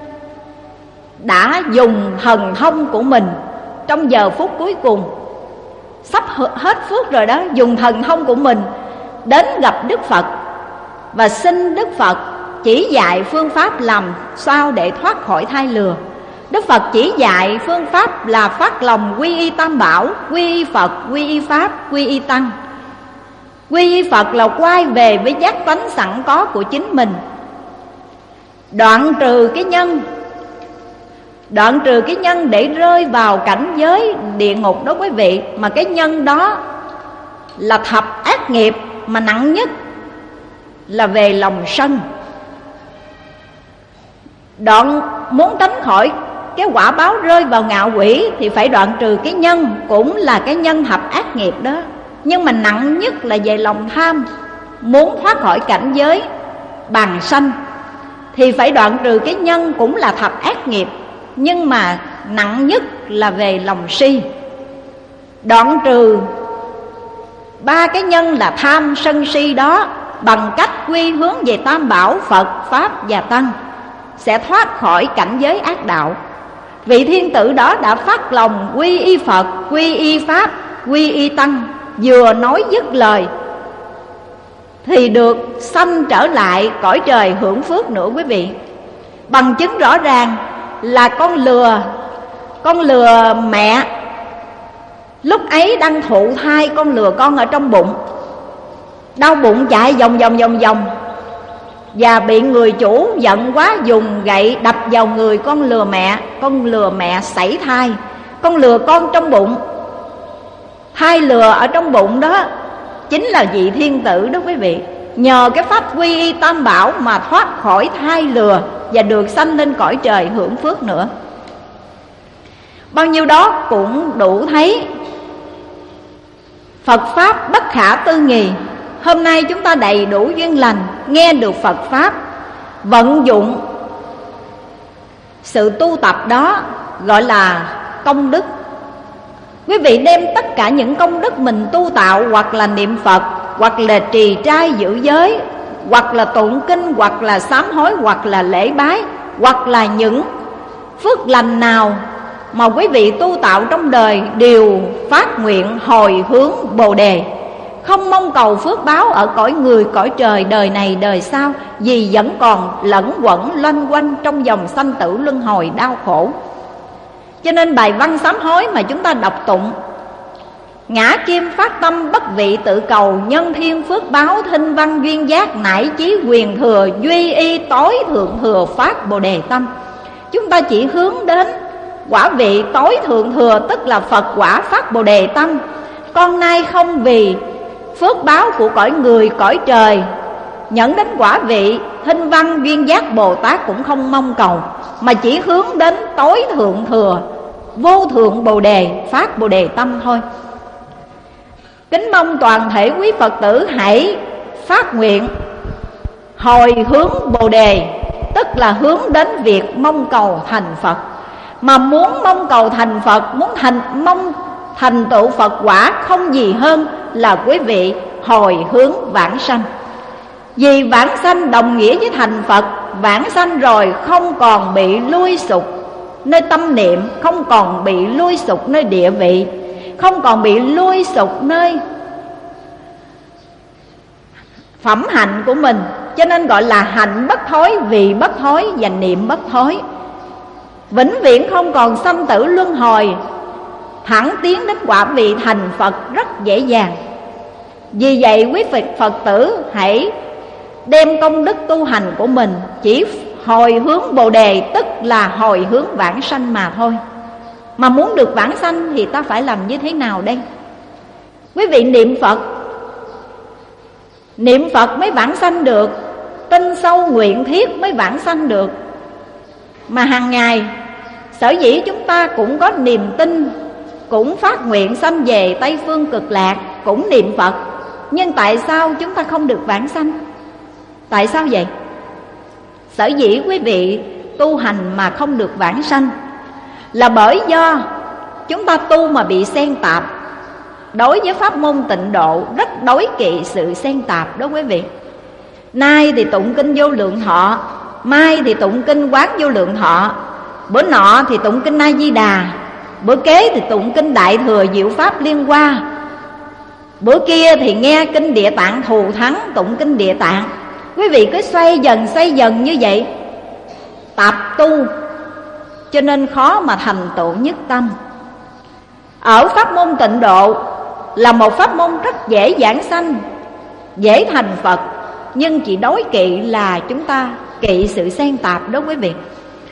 đã dùng thần thông của mình trong giờ phút cuối cùng, sắp hết phước rồi đó, dùng thần thông của mình đến gặp Đức Phật và xin Đức Phật chỉ dạy phương pháp làm sao để thoát khỏi thai lừa. Đức Phật chỉ dạy phương pháp là phát lòng quy y Tam Bảo, quy y Phật, quy y Pháp, quy y Tăng. Quy y Phật là quay về với giác tánh sẵn có của chính mình, đoạn trừ cái nhân, Đoạn trừ cái nhân để rơi vào cảnh giới địa ngục đó quý vị. Mà cái nhân đó là thập ác nghiệp, mà nặng nhất là về lòng sân. Đoạn muốn tránh khỏi cái quả báo rơi vào ngạo quỷ thì phải đoạn trừ cái nhân, cũng là cái nhân thập ác nghiệp đó. Nhưng mà nặng nhất là về lòng tham. Muốn thoát khỏi cảnh giới bàng sanh thì phải đoạn trừ cái nhân, cũng là thập ác nghiệp, nhưng mà nặng nhất là về lòng si. Đoạn trừ ba cái nhân là tham sân si đó bằng cách quy hướng về tam bảo Phật, Pháp và Tăng, sẽ thoát khỏi cảnh giới ác đạo. Vị thiên tử đó đã phát lòng quy y Phật, quy y Pháp, quy y Tăng, vừa nói dứt lời thì được sanh trở lại cõi trời hưởng phước nữa quý vị. Bằng chứng rõ ràng là con lừa Con lừa mẹ lúc ấy đang thụ thai con lừa con ở trong bụng, đau bụng chạy vòng vòng vòng vòng, và bị người chủ giận quá dùng gậy đập vào người con lừa mẹ. Con lừa mẹ sảy thai, con lừa con trong bụng. Thai lừa ở trong bụng đó chính là vị thiên tử đó quý vị. Nhờ cái pháp quy y tam bảo mà thoát khỏi thai lừa và được sanh lên cõi trời hưởng phước nữa. Bao nhiêu đó cũng đủ thấy Phật Pháp bất khả tư nghì. Hôm nay chúng ta đầy đủ duyên lành, nghe được Phật Pháp, vận dụng sự tu tập đó gọi là công đức. Quý vị đem tất cả những công đức mình tu tạo, hoặc là niệm Phật, hoặc là trì trai giữ giới, hoặc là tụng kinh, hoặc là sám hối, hoặc là lễ bái, hoặc là những phước lành nào mà quý vị tu tạo trong đời, đều phát nguyện hồi hướng Bồ Đề, không mong cầu phước báo ở cõi người cõi trời đời này đời sau, vì vẫn còn lẫn quẩn loanh quanh trong dòng sanh tử luân hồi đau khổ. Cho nên bài văn sám hối mà chúng ta đọc tụng: ngã kim phát tâm bất vị tự cầu, nhân thiên phước báo thinh văn duyên giác, nải chí quyền thừa duy y tối thượng thừa phát Bồ Đề tâm. Chúng ta chỉ hướng đến quả vị tối thượng thừa, tức là Phật quả phát Bồ Đề tâm. Con nay không vì phước báo của cõi người cõi trời nhận đến quả vị thinh văn duyên giác Bồ Tát cũng không mong cầu, mà chỉ hướng đến tối thượng thừa vô thượng Bồ Đề phát Bồ Đề tâm thôi. Kính mong toàn thể quý Phật tử hãy phát nguyện hồi hướng Bồ Đề, tức là hướng đến việc mong cầu thành Phật. Mà muốn mong cầu thành Phật, muốn thành mong thành tựu Phật quả, không gì hơn là quý vị hồi hướng vãng sanh. Vì vãng sanh đồng nghĩa với thành Phật. Vãng sanh rồi không còn bị lui sụp nơi tâm niệm, không còn bị lui sụp nơi địa vị, không còn bị lui sụp nơi phẩm hạnh của mình. Cho nên gọi là hạnh bất thối, vị bất thối và niệm bất thối. Vĩnh viễn không còn sanh tử luân hồi, thẳng tiến đến quả vị thành Phật rất dễ dàng. Vì vậy quý Phật Phật tử hãy đem công đức tu hành của mình chỉ hồi hướng Bồ Đề, tức là hồi hướng vãng sanh mà thôi. Mà muốn được vãng sanh thì ta phải làm như thế nào đây? Quý vị niệm Phật, niệm Phật mới vãng sanh được, tin sâu nguyện thiết mới vãng sanh được. Mà hàng ngày sở dĩ chúng ta cũng có niềm tin, cũng phát nguyện sanh về Tây Phương Cực Lạc, cũng niệm Phật, nhưng tại sao chúng ta không được vãng sanh? Tại sao vậy? Sở dĩ quý vị tu hành mà không được vãng sanh là bởi do chúng ta tu mà bị xen tạp. Đối với pháp môn Tịnh Độ rất đối kỵ sự xen tạp đó quý vị. Nay thì tụng kinh Vô Lượng Thọ, mai thì tụng kinh Quán Vô Lượng Thọ, bữa nọ thì tụng kinh A Di Đà, bữa kế thì tụng kinh Đại Thừa Diệu Pháp Liên Hoa, bữa kia thì nghe kinh Địa Tạng Thù Thắng, tụng kinh Địa Tạng. Quý vị cứ xoay dần xoay dần như vậy, tạp tu, cho nên khó mà thành tựu nhất tâm. Ở pháp môn Tịnh Độ là một pháp môn rất dễ giảng sanh, dễ thành Phật, nhưng chỉ đối kỵ là chúng ta kỵ sự xen tạp đó quý vị.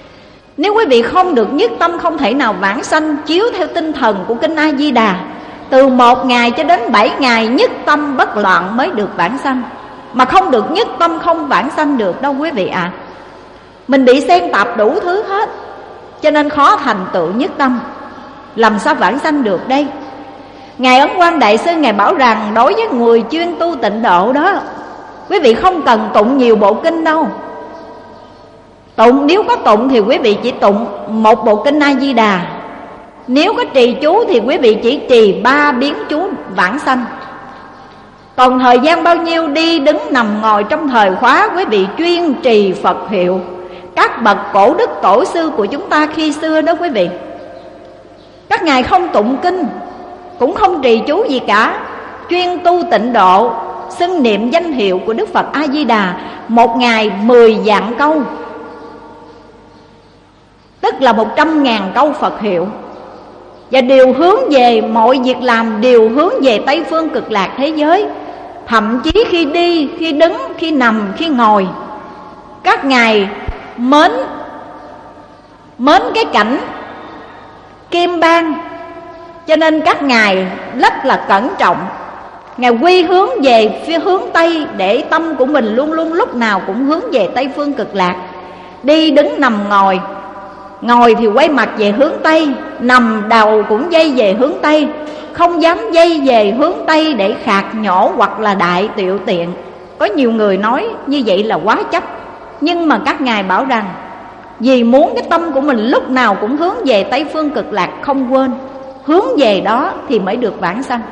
Nếu quý vị không được nhất tâm, không thể nào vãng sanh chiếu theo tinh thần của Kinh A Di Đà. Từ một ngày cho đến bảy ngày nhất tâm bất loạn mới được vãng sanh. Mà không được nhất tâm không vãng sanh được đâu quý vị ạ. à. Mình bị xen tạp đủ thứ hết, cho nên khó thành tựu nhất tâm. Làm sao vãng sanh được đây? Ngài Ấn Quang Đại Sư Ngài bảo rằng đối với người chuyên tu tịnh độ đó, quý vị không cần tụng nhiều bộ kinh đâu. Tụng, nếu có tụng thì quý vị chỉ tụng một bộ kinh A Di Đà. Nếu có trì chú thì quý vị chỉ trì ba biến chú vãng sanh. Còn thời gian bao nhiêu đi đứng nằm ngồi trong thời khóa, quý vị chuyên trì Phật hiệu. Các bậc cổ đức tổ sư của chúng ta khi xưa đó quý vị, các ngài không tụng kinh, cũng không trì chú gì cả, chuyên tu tịnh độ, xưng niệm danh hiệu của Đức Phật A Di Đà. Một ngày mười vạn câu, tức là một trăm ngàn câu Phật hiệu. Và đều hướng về, mọi việc làm đều hướng về Tây Phương Cực Lạc thế giới. Thậm chí khi đi, khi đứng, khi nằm, khi ngồi, các ngài mến Mến cái cảnh Kim Bang, cho nên các ngài rất là cẩn trọng. Ngài quy hướng về phía hướng Tây, để tâm của mình luôn luôn lúc nào cũng hướng về Tây Phương Cực Lạc. Đi đứng nằm ngồi, ngồi thì quay mặt về hướng Tây, nằm đầu cũng dây về hướng Tây, không dám dây về hướng Tây để khạc nhổ hoặc là đại tiệu tiện. Có nhiều người nói như vậy là quá chấp, nhưng mà các ngài bảo rằng vì muốn cái tâm của mình lúc nào cũng hướng về Tây Phương Cực Lạc, không quên hướng về đó thì mới được vãng sanh.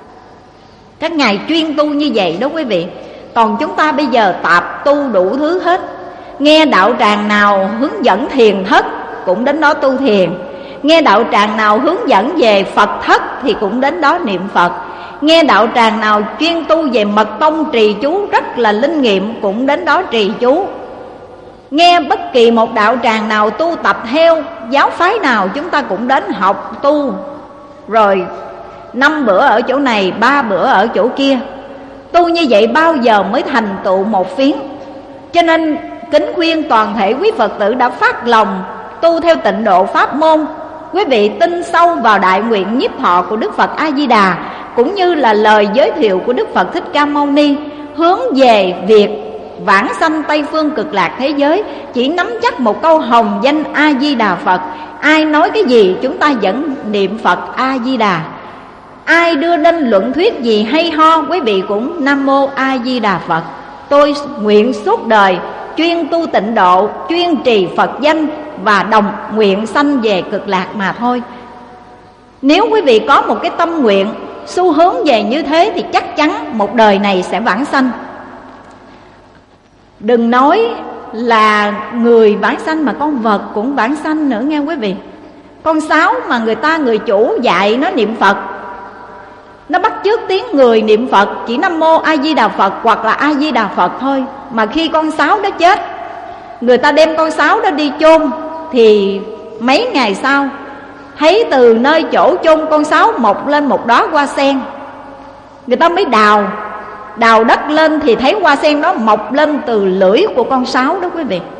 Các ngài chuyên tu như vậy đó quý vị. Còn chúng ta bây giờ tạp tu đủ thứ hết. Nghe đạo tràng nào hướng dẫn thiền thất cũng đến đó tu thiền, nghe đạo tràng nào hướng dẫn về Phật thất thì cũng đến đó niệm Phật, nghe đạo tràng nào chuyên tu về mật tông trì chú rất là linh nghiệm cũng đến đó trì chú. Nghe bất kỳ một đạo tràng nào tu tập theo giáo phái nào chúng ta cũng đến học tu. Rồi năm bữa ở chỗ này, ba bữa ở chỗ kia. Tu như vậy bao giờ mới thành tựu một phiến. Cho nên kính khuyên toàn thể quý Phật tử đã phát lòng tu theo tịnh độ pháp môn, quý vị tin sâu vào đại nguyện nhiếp thọ của Đức Phật A Di Đà, cũng như là lời giới thiệu của Đức Phật Thích Ca Mâu Ni, hướng về việc vãng sanh Tây Phương Cực Lạc thế giới. Chỉ nắm chắc một câu hồng danh A Di Đà Phật. Ai nói cái gì chúng ta vẫn niệm Phật A Di Đà. Ai đưa đến luận thuyết gì hay ho, quý vị cũng Nam Mô A Di Đà Phật. Tôi nguyện suốt đời chuyên tu tịnh độ, chuyên trì Phật danh và đồng nguyện sanh về Cực Lạc mà thôi. Nếu quý vị có một cái tâm nguyện xu hướng về như thế thì chắc chắn một đời này sẽ vãng sanh. Đừng nói là người vãng sanh mà con vật cũng vãng sanh nữa nghe quý vị. Con sáo mà người ta, người chủ dạy nó niệm Phật, nó bắt chước tiếng người niệm Phật, chỉ Nam Mô A Di Đà Phật hoặc là A Di Đà Phật thôi. Mà khi con sáo đó chết, người ta đem con sáo đó đi chôn, thì mấy ngày sau thấy từ nơi chỗ chôn con sáo mọc lên một đóa hoa sen. Người ta mới đào Đào đất lên thì thấy hoa sen đó mọc lên từ lưỡi của con sáo đó quý vị.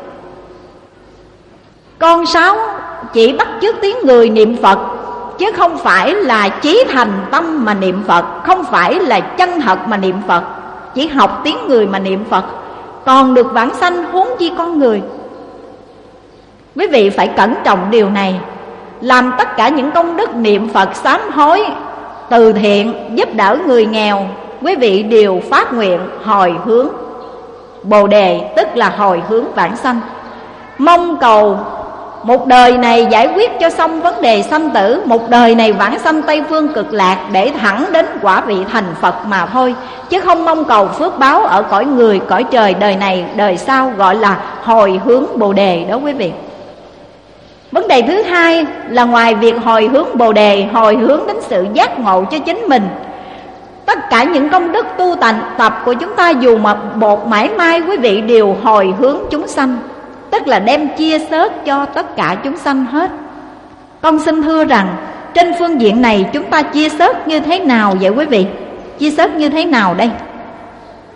Con sáo chỉ bắt chước tiếng người niệm Phật, chứ không phải là chí thành tâm mà niệm Phật, không phải là chân thật mà niệm Phật. Chỉ học tiếng người mà niệm Phật, còn được vãng sanh huống chi con người. Quý vị phải cẩn trọng điều này. Làm tất cả những công đức niệm Phật, sám hối, từ thiện, giúp đỡ người nghèo, quý vị đều phát nguyện hồi hướng Bồ Đề, tức là hồi hướng vãng sanh. Mong cầu một đời này giải quyết cho xong vấn đề sanh tử, một đời này vãng sanh Tây Phương Cực Lạc để thẳng đến quả vị thành Phật mà thôi. Chứ không mong cầu phước báo ở cõi người, cõi trời đời này, đời sau, gọi là hồi hướng Bồ Đề đó quý vị. Vấn đề thứ hai là ngoài việc hồi hướng Bồ Đề, hồi hướng đến sự giác ngộ cho chính mình. Tất cả những công đức tu tành tập của chúng ta, dù mà một mãi mai quý vị đều hồi hướng chúng sanh, tức là đem chia sớt cho tất cả chúng sanh hết. Con xin thưa rằng trên phương diện này chúng ta chia sớt như thế nào vậy quý vị? Chia sớt như thế nào đây?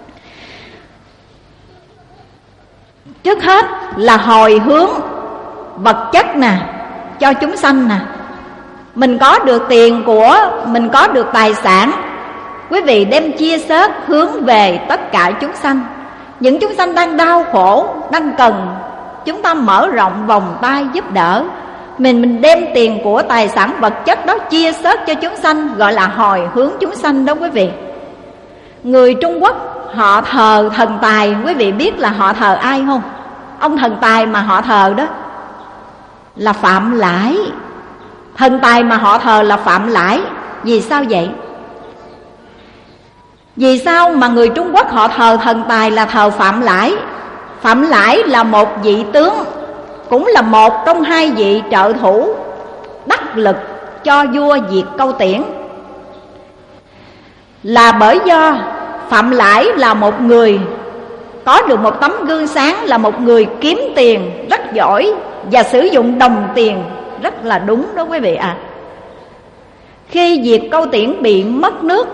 Trước hết là hồi hướng vật chất nè, cho chúng sanh nè. Mình có được tiền của, mình có được tài sản, quý vị đem chia sớt hướng về tất cả chúng sanh. Những chúng sanh đang đau khổ, đang cần chúng ta mở rộng vòng tay giúp đỡ. Mình mình đem tiền của, tài sản vật chất đó chia sớt cho chúng sanh, gọi là hồi hướng chúng sanh đó quý vị. Người Trung Quốc họ thờ thần tài, quý vị biết là họ thờ ai không? Ông thần tài mà họ thờ đó là Phạm Lãi. Thần tài mà họ thờ là Phạm Lãi. Vì sao vậy? Vì sao mà người Trung Quốc họ thờ thần tài là thờ Phạm Lãi? Phạm Lãi là một vị tướng, cũng là một trong hai vị trợ thủ đắc lực cho vua Diệt Câu Tiễn. Là bởi do Phạm Lãi là một người có được một tấm gương sáng, là một người kiếm tiền rất giỏi và sử dụng đồng tiền rất là đúng đó quý vị ạ. À, khi Diệt Câu Tiễn bị mất nước,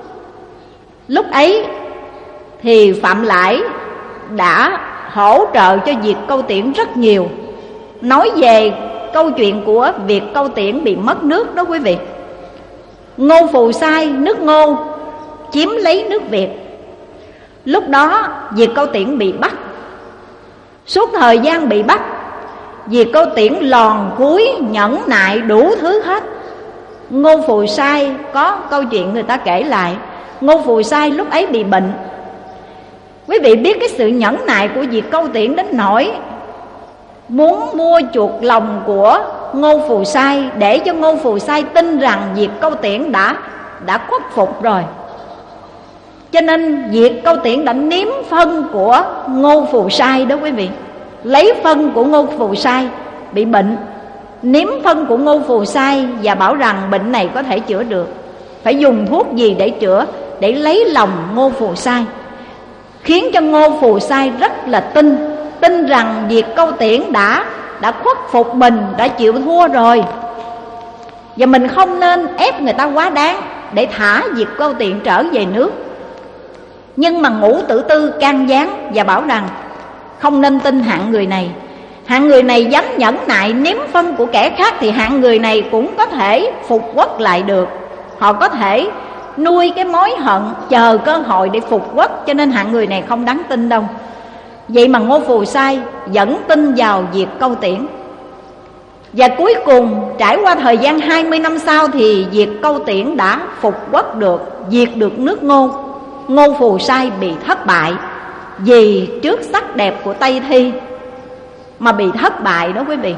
lúc ấy thì Phạm Lãi đã hỗ trợ cho Diệt Câu Tiễn rất nhiều. Nói về câu chuyện của việc Câu Tiễn bị mất nước đó quý vị, Ngô Phù Sai nước Ngô chiếm lấy nước Việt. Lúc đó Diệt Câu Tiễn bị bắt. Suốt thời gian bị bắt, Diệt Câu Tiễn lòn cúi nhẫn nại đủ thứ hết. Ngô Phù Sai có câu chuyện người ta kể lại, Ngô Phù Sai lúc ấy bị bệnh. Quý vị biết cái sự nhẫn nại của Diệt Câu Tiễn đến nỗi muốn mua chuộc lòng của Ngô Phù Sai, để cho Ngô Phù Sai tin rằng Diệt Câu Tiễn đã đã khuất phục rồi. Cho nên Diệt Câu Tiễn đã nếm phân của Ngô Phù Sai đó quý vị. Lấy phân của Ngô Phù Sai bị bệnh, nếm phân của Ngô Phù Sai và bảo rằng bệnh này có thể chữa được. Phải dùng thuốc gì để chữa, để lấy lòng Ngô Phù Sai, khiến cho Ngô Phù Sai rất là tin Tin rằng Diệt Câu Tiễn đã đã khuất phục mình, đã chịu thua rồi. Và mình không nên ép người ta quá đáng để thả Diệt Câu Tiễn trở về nước. Nhưng mà Ngũ Tử Tư can gián và bảo rằng không nên tin hạng người này. Hạng người này dám nhẫn nại nếm phân của kẻ khác, thì hạng người này cũng có thể phục quốc lại được. Họ có thể nuôi cái mối hận, chờ cơ hội để phục quốc. Cho nên hạng người này không đáng tin đâu. Vậy mà Ngô Phù Sai vẫn tin vào Diệt Câu Tiễn. Và cuối cùng trải qua thời gian hai mươi năm sau thì Diệt Câu Tiễn đã phục quốc được, diệt được nước Ngô. Ngô Phù Sai bị thất bại vì trước sắc đẹp của Tây Thi mà bị thất bại đó quý vị.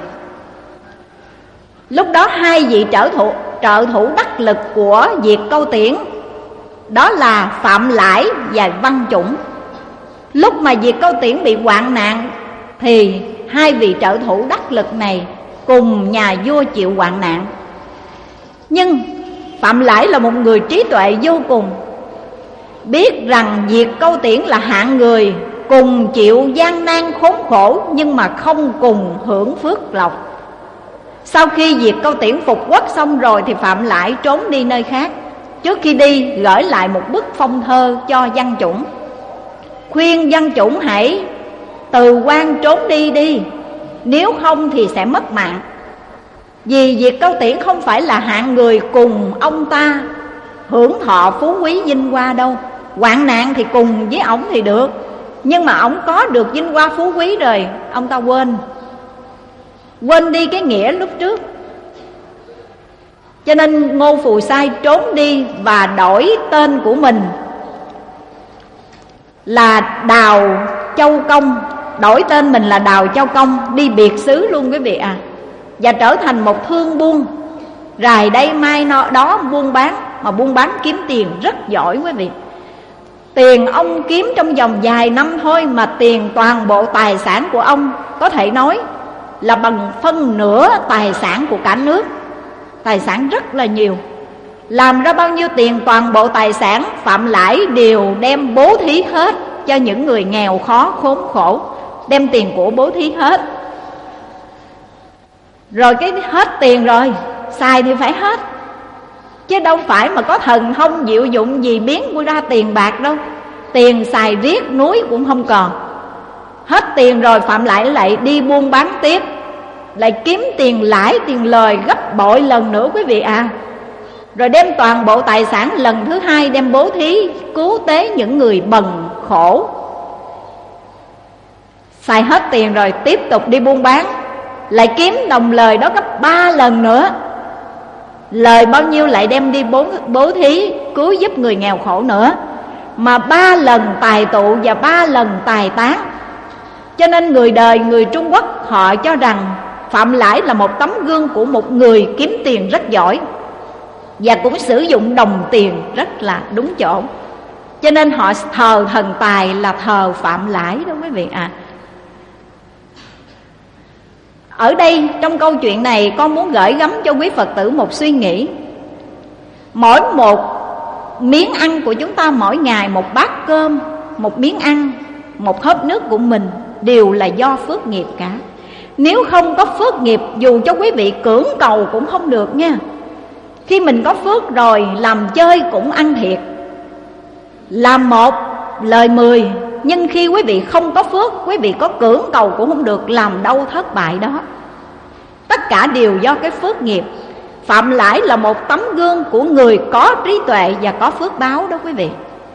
Lúc đó hai vị trợ thủ, trợ thủ đắc lực của Diệt Câu Tiễn đó là Phạm Lãi và Văn Chủng. Lúc mà Diệt Câu Tiễn bị hoạn nạn thì hai vị trợ thủ đắc lực này cùng nhà vua chịu hoạn nạn. Nhưng Phạm Lãi là một người trí tuệ vô cùng, biết rằng Diệt Câu Tiễn là hạng người cùng chịu gian nan khốn khổ, nhưng mà không cùng hưởng phước lộc. Sau khi Diệt Câu Tiễn phục quốc xong rồi thì Phạm Lãi trốn đi nơi khác. Trước khi đi gửi lại một bức phong thơ cho Văn Chủng, khuyên Văn Chủng hãy từ quan trốn đi đi, nếu không thì sẽ mất mạng. Vì Diệt Câu Tiễn không phải là hạng người cùng ông ta hưởng thọ phú quý vinh hoa đâu. Hoạn nạn thì cùng với ổng thì được, nhưng mà ổng có được vinh hoa phú quý rồi, ông ta quên Quên đi cái nghĩa lúc trước. Cho nên Ngô Phù Sai trốn đi và đổi tên của mình là Đào Châu Công. Đổi tên mình là Đào Châu Công, đi biệt xứ luôn quý vị à. Và trở thành một thương buôn, rày đây mai nọ đó buôn bán, mà buôn bán kiếm tiền rất giỏi quý vị. Tiền ông kiếm trong vòng vài năm thôi mà tiền toàn bộ tài sản của ông có thể nói là bằng phân nửa tài sản của cả nước. Tài sản rất là nhiều. Làm ra bao nhiêu tiền, toàn bộ tài sản Phạm Lãi đều đem bố thí hết cho những người nghèo khó khốn khổ. Đem tiền của bố thí hết. Rồi cái hết tiền rồi, xài thì phải hết, chứ đâu phải mà có thần thông diệu dụng gì biến ra tiền bạc đâu. Tiền xài riết núi cũng không còn. Hết tiền rồi Phạm Lãi lại đi buôn bán tiếp. lại kiếm tiền lãi tiền lời gấp bội lần nữa quý vị ạ. À. Rồi đem toàn bộ tài sản lần thứ hai đem bố thí cứu tế những người bần khổ. Xài hết tiền rồi tiếp tục đi buôn bán, lại kiếm đồng lời đó gấp ba lần nữa. Lời bao nhiêu lại đem đi bố, bố thí cứu giúp người nghèo khổ nữa. Mà ba lần tài tụ và ba lần tài tán. Cho nên người đời, người Trung Quốc họ cho rằng Phạm Lãi là một tấm gương của một người kiếm tiền rất giỏi, và cũng sử dụng đồng tiền rất là đúng chỗ. Cho nên họ thờ thần tài là thờ Phạm Lãi đó quý vị ạ. À. Ở đây trong câu chuyện này con muốn gửi gắm cho quý Phật tử một suy nghĩ. Mỗi một miếng ăn của chúng ta mỗi ngày, một bát cơm, một miếng ăn, một hớp nước của mình đều là do phước nghiệp cả. Nếu không có phước nghiệp, dù cho quý vị cưỡng cầu cũng không được nha. Khi mình có phước rồi, làm chơi cũng ăn thiệt, làm một lời mười. Nhưng khi quý vị không có phước, quý vị có cưỡng cầu cũng không được, làm đâu thất bại đó. Tất cả đều do cái phước nghiệp. Phạm Lãi là một tấm gương của người có trí tuệ và có phước báo đó quý vị.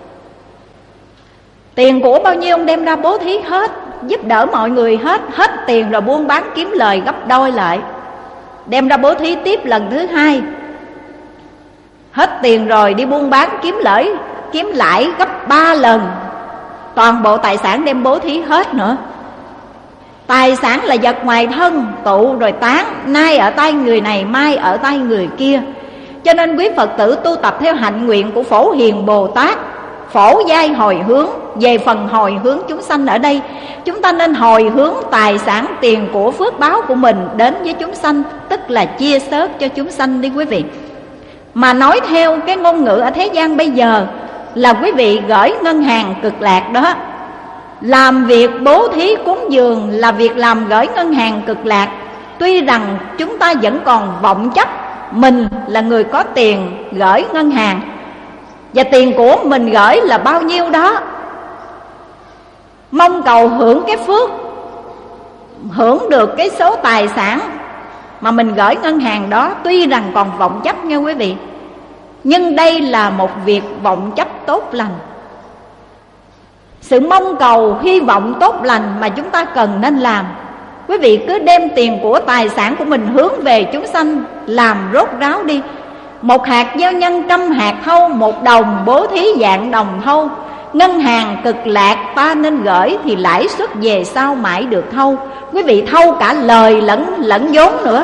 Tiền của bao nhiêu ông đem ra bố thí hết, giúp đỡ mọi người hết. Hết tiền rồi buôn bán kiếm lời gấp đôi lại, đem ra bố thí tiếp lần thứ hai. Hết tiền rồi đi buôn bán kiếm lợi, kiếm lãi gấp ba lần. Toàn bộ tài sản đem bố thí hết nữa. Tài sản là vật ngoài thân, tụ rồi tán, nay ở tay người này, mai ở tay người kia. Cho nên quý Phật tử tu tập theo hạnh nguyện của Phổ Hiền Bồ Tát, phổ giai hồi hướng. Về phần hồi hướng chúng sanh ở đây, chúng ta nên hồi hướng tài sản, tiền của phước báo của mình đến với chúng sanh, tức là chia sớt cho chúng sanh đi quý vị. Mà nói theo cái ngôn ngữ ở thế gian bây giờ là quý vị gửi ngân hàng cực lạc đó. Làm việc bố thí cúng dường là việc làm gửi ngân hàng cực lạc. Tuy rằng chúng ta vẫn còn vọng chấp mình là người có tiền gửi ngân hàng, và tiền của mình gửi là bao nhiêu đó, mong cầu hưởng cái phước, hưởng được cái số tài sản mà mình gửi ngân hàng đó. Tuy rằng còn vọng chấp nha quý vị, nhưng đây là một việc vọng chấp tốt lành. Sự mong cầu, hy vọng tốt lành mà chúng ta cần nên làm. Quý vị cứ đem tiền của tài sản của mình hướng về chúng sanh, làm rốt ráo đi. Một hạt gieo nhân trăm hạt thâu, một đồng bố thí dạng đồng thâu. Ngân hàng cực lạc ta nên gửi, thì lãi suất về sau mãi được thâu. Quý vị thâu cả lời lẫn lẫn vốn nữa,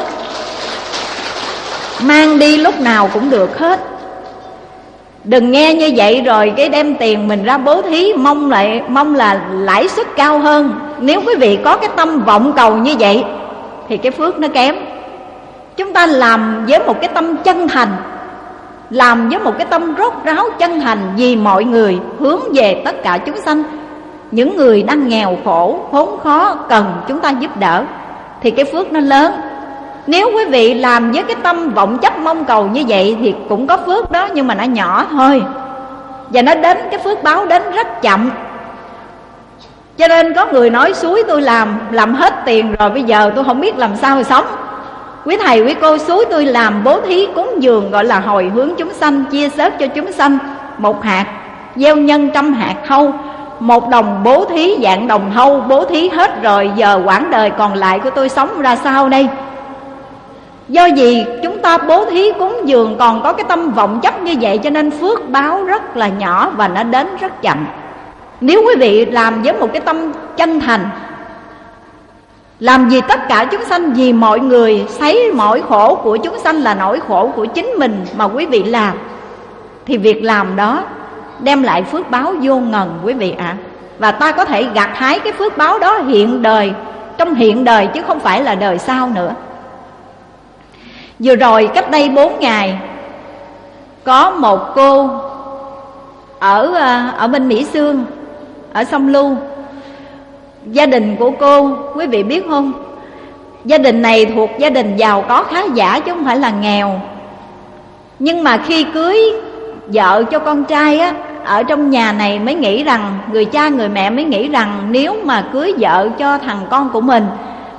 mang đi lúc nào cũng được hết. Đừng nghe như vậy rồi cái đem tiền mình ra bố thí, mong lại mong là lãi suất cao hơn. Nếu quý vị có cái tâm vọng cầu như vậy thì cái phước nó kém. Chúng ta làm với một cái tâm chân thành, làm với một cái tâm rốt ráo chân thành vì mọi người, hướng về tất cả chúng sanh. Những người đang nghèo khổ, khốn khó cần chúng ta giúp đỡ thì cái phước nó lớn. Nếu quý vị làm với cái tâm vọng chấp mong cầu như vậy thì cũng có phước đó, nhưng mà nó nhỏ thôi, và nó đến, cái phước báo đến rất chậm. Cho nên có người nói suối tôi làm, làm hết tiền rồi bây giờ tôi không biết làm sao mà sống. Quý thầy quý cô, suối tôi làm bố thí cúng dường gọi là hồi hướng chúng sanh, chia sớt cho chúng sanh. Một hạt gieo nhân trăm hạt thâu, một đồng bố thí dạng đồng thâu, bố thí hết rồi, giờ quãng đời còn lại của tôi sống ra sao đây? Do gì chúng ta bố thí cúng dường còn có cái tâm vọng chấp như vậy, cho nên phước báo rất là nhỏ và nó đến rất chậm. Nếu quý vị làm với một cái tâm chân thành, làm vì tất cả chúng sanh, vì mọi người, thấy mọi khổ của chúng sanh là nỗi khổ của chính mình mà quý vị làm, thì việc làm đó đem lại phước báo vô ngần quý vị ạ. À. Và ta có thể gặt hái cái phước báo đó hiện đời, trong hiện đời chứ không phải là đời sau nữa. Vừa rồi cách đây bốn ngày, có một cô ở ở bên Mỹ Xương, ở Sông Lưu. Gia đình của cô, quý vị biết không, gia đình này thuộc gia đình giàu có khá giả chứ không phải là nghèo. Nhưng mà khi cưới vợ cho con trai á, ở trong nhà này mới nghĩ rằng, người cha người mẹ mới nghĩ rằng nếu mà cưới vợ cho thằng con của mình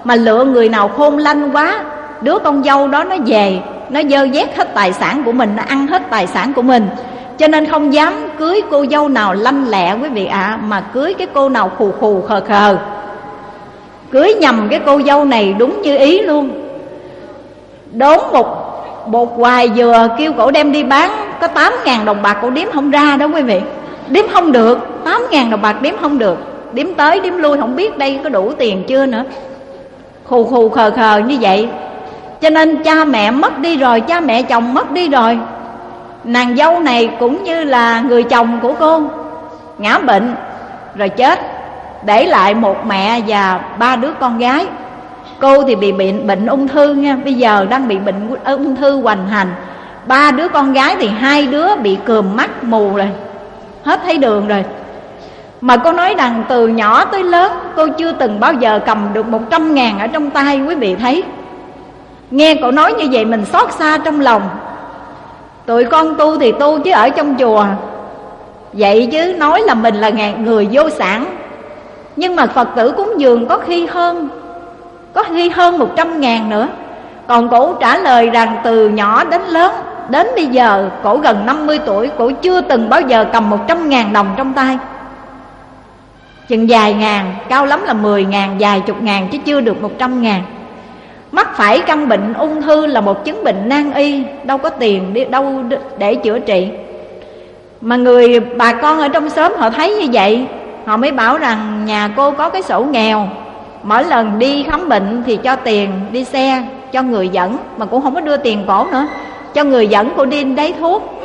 mà lựa người nào khôn lanh quá, đứa con dâu đó nó về, nó dơ vét hết tài sản của mình, nó ăn hết tài sản của mình. Cho nên không dám cưới cô dâu nào lanh lẹ quý vị ạ, à, mà cưới cái cô nào khù khù khờ khờ. Cưới nhầm cái cô dâu này đúng như ý luôn. Đốn một bột hoài dừa kêu cổ đem đi bán, có tám ngàn đồng bạc cổ đếm không ra đó quý vị. Đếm không được, tám ngàn đồng bạc đếm không được. Đếm tới đếm lui không biết đây có đủ tiền chưa nữa. Khù khù khờ khờ như vậy. Cho nên cha mẹ mất đi rồi, cha mẹ chồng mất đi rồi. Nàng dâu này cũng như là người chồng của cô, ngã bệnh rồi chết, để lại một mẹ và ba đứa con gái. Cô thì bị bệnh, bệnh ung thư nha, bây giờ đang bị bệnh ung thư hoành hành. Ba đứa con gái thì hai đứa bị cườm mắt mù rồi, hết thấy đường rồi. Mà cô nói rằng từ nhỏ tới lớn cô chưa từng bao giờ cầm được một trăm ngàn ở trong tay. Quý vị thấy, nghe cậu nói như vậy mình xót xa trong lòng. Tụi con tu thì tu chứ ở trong chùa vậy chứ nói là mình là người vô sản. Nhưng mà Phật tử cúng dường có khi hơn, có khi hơn một trăm ngàn nữa. Còn cổ trả lời rằng từ nhỏ đến lớn, đến bây giờ cổ gần năm mươi tuổi, cổ chưa từng bao giờ cầm một trăm ngàn đồng trong tay. Chừng vài ngàn, cao lắm là mười ngàn, vài chục ngàn chứ chưa được một trăm ngàn. Mắc phải căn bệnh ung thư là một chứng bệnh nan y, đâu có tiền đâu để chữa trị. Mà người bà con ở trong xóm họ thấy như vậy, họ mới bảo rằng nhà cô có cái sổ nghèo, mỗi lần đi khám bệnh thì cho tiền đi xe, cho người dẫn. Mà cũng không có đưa tiền cổ nữa, cho người dẫn cô đi lấy thuốc.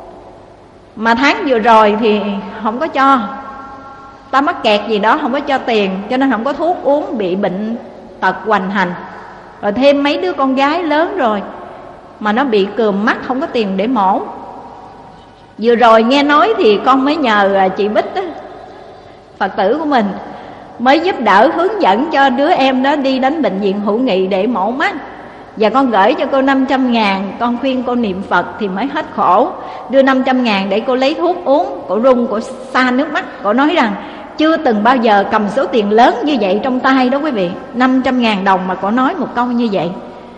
Mà tháng vừa rồi thì không có cho, ta mắc kẹt gì đó không có cho tiền, cho nên không có thuốc uống, bị bệnh tật hoành hành. Rồi thêm mấy đứa con gái lớn rồi mà nó bị cườm mắt, không có tiền để mổ. Vừa rồi nghe nói thì con mới nhờ chị Bích đó, Phật tử của mình, mới giúp đỡ hướng dẫn cho đứa em đó đi đến bệnh viện Hữu Nghị để mổ mắt. Và con gửi cho cô năm trăm ngàn, con khuyên cô niệm Phật thì mới hết khổ. Đưa năm trăm ngàn để cô lấy thuốc uống. Cô run, cô xa nước mắt. Cô nói rằng chưa từng bao giờ cầm số tiền lớn như vậy trong tay đó quý vị. Năm trăm ngàn đồng mà cô nói một câu như vậy.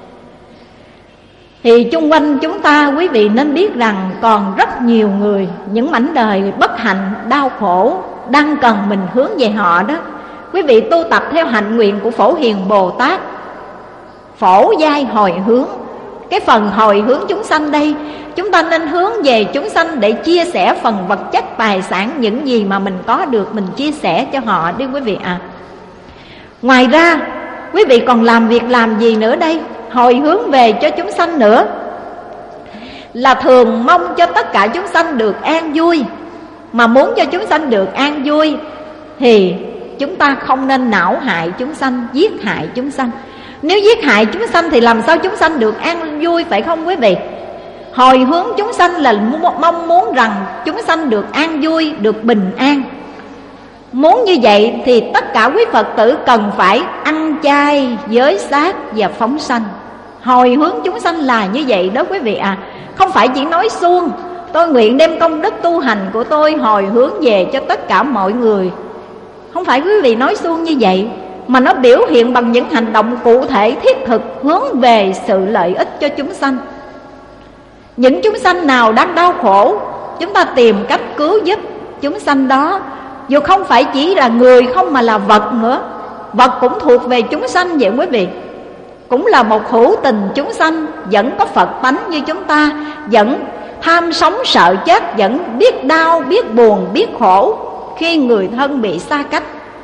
Thì chung quanh chúng ta quý vị nên biết rằng còn rất nhiều người, những mảnh đời bất hạnh, đau khổ, đang cần mình hướng về họ đó. Quý vị tu tập theo hạnh nguyện của Phổ Hiền Bồ Tát, phổ giai hồi hướng. Cái phần hồi hướng chúng sanh đây, chúng ta nên hướng về chúng sanh để chia sẻ phần vật chất tài sản, những gì mà mình có được mình chia sẻ cho họ đi quý vị ạ. À. Ngoài ra quý vị còn làm việc làm gì nữa đây? Hồi hướng về cho chúng sanh nữa, là thường mong cho tất cả chúng sanh được an vui. Mà muốn cho chúng sanh được an vui thì chúng ta không nên não hại chúng sanh, giết hại chúng sanh. Nếu giết hại chúng sanh thì làm sao chúng sanh được an vui, phải không quý vị? Hồi hướng chúng sanh là mong muốn rằng chúng sanh được an vui, được bình an. Muốn như vậy thì tất cả quý Phật tử cần phải ăn chay, giới sát và phóng sanh. Hồi hướng chúng sanh là như vậy đó quý vị à. Không phải chỉ nói suông, tôi nguyện đem công đức tu hành của tôi hồi hướng về cho tất cả mọi người. Không phải quý vị nói suông như vậy, mà nó biểu hiện bằng những hành động cụ thể thiết thực hướng về sự lợi ích cho chúng sanh. Những chúng sanh nào đang đau khổ, chúng ta tìm cách cứu giúp chúng sanh đó. Dù không phải chỉ là người không mà là vật nữa. Vật cũng thuộc về chúng sanh vậy quý vị. Cũng là một hữu tình chúng sanh, vẫn có Phật tánh như chúng ta, vẫn tham sống sợ chết, vẫn biết đau, biết buồn, biết khổ khi người thân bị xa cách.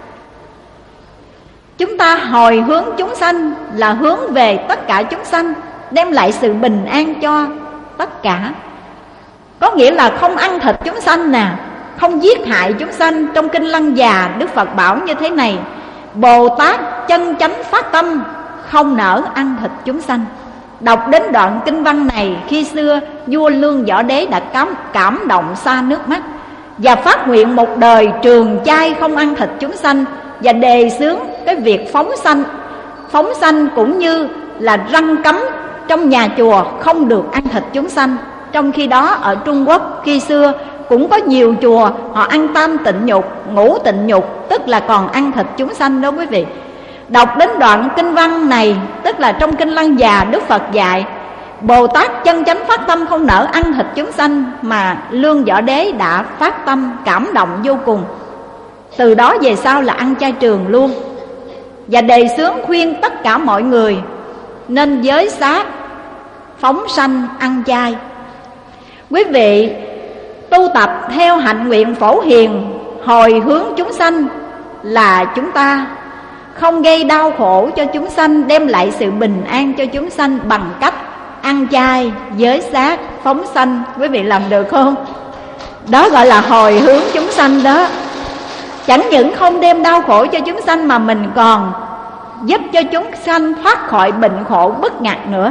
Chúng ta hồi hướng chúng sanh là hướng về tất cả chúng sanh, đem lại sự bình an cho tất cả. Có nghĩa là không ăn thịt chúng sanh nè, không giết hại chúng sanh. Trong Kinh Lăng Già Đức Phật bảo như thế này: Bồ Tát chân chánh phát tâm, không nỡ ăn thịt chúng sanh. Đọc đến đoạn kinh văn này, khi xưa vua Lương Võ Đế đã cảm, cảm động xa nước mắt, và phát nguyện một đời trường chay không ăn thịt chúng sanh, và đề xướng cái việc phóng sanh. Phóng sanh cũng như là răn cấm trong nhà chùa không được ăn thịt chúng sanh. Trong khi đó ở Trung Quốc khi xưa cũng có nhiều chùa họ ăn tam tịnh nhục, ngũ tịnh nhục, tức là còn ăn thịt chúng sanh đó quý vị. Đọc đến đoạn kinh văn này, tức là trong Kinh Lăng Già, Đức Phật dạy Bồ Tát chân chánh phát tâm không nỡ ăn thịt chúng sanh, mà Lương Võ Đế đã phát tâm cảm động vô cùng. Từ đó về sau là ăn chay trường luôn, và đề xướng khuyên tất cả mọi người nên giới sát, phóng sanh, ăn chay. Quý vị tu tập theo hạnh nguyện phổ hiền, hồi hướng chúng sanh, là chúng ta không gây đau khổ cho chúng sanh, đem lại sự bình an cho chúng sanh bằng cách ăn chay, giới sát, phóng sanh. Quý vị làm được không? Đó gọi là hồi hướng chúng sanh đó. Chẳng những không đem đau khổ cho chúng sanh, mà mình còn giúp cho chúng sanh thoát khỏi bệnh khổ bức ngặt nữa.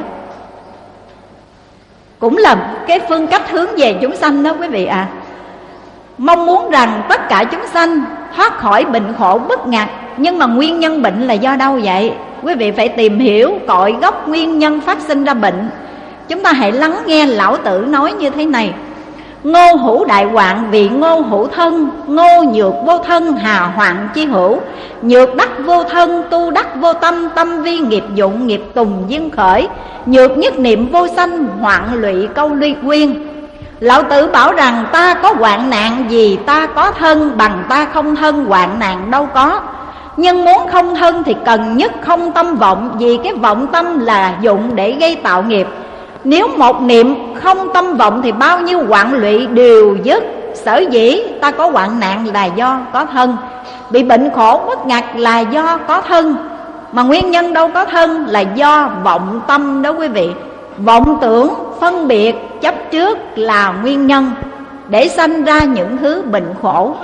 Cũng là cái phương cách hướng về chúng sanh đó quý vị ạ. À, mong muốn rằng tất cả chúng sanh thoát khỏi bệnh khổ bức ngặt. Nhưng mà nguyên nhân bệnh là do đâu vậy? Quý vị phải tìm hiểu cội gốc nguyên nhân phát sinh ra bệnh. Chúng ta hãy lắng nghe Lão Tử nói như thế này: ngô hữu đại hoạn vì ngô hữu thân, ngô nhược vô thân hà hoạn chi hữu. Nhược đắc vô thân tu đắc vô tâm, tâm vi nghiệp dụng nghiệp tùng duyên khởi. Nhược nhất niệm vô sanh hoạn lụy câu ly quyên. Lão Tử bảo rằng ta có hoạn nạn vì ta có thân, bằng ta không thân hoạn nạn đâu có. Nhưng muốn không thân thì cần nhất không tâm vọng, vì cái vọng tâm là dụng để gây tạo nghiệp. Nếu một niệm không tâm vọng thì bao nhiêu hoạn lụy đều dứt. Sở dĩ ta có hoạn nạn là do có thân, bị bệnh khổ bất ngặt là do có thân. Mà nguyên nhân đâu có thân là do vọng tâm đó quý vị. Vọng tưởng, phân biệt, chấp trước là nguyên nhân để sanh ra những thứ bệnh khổ.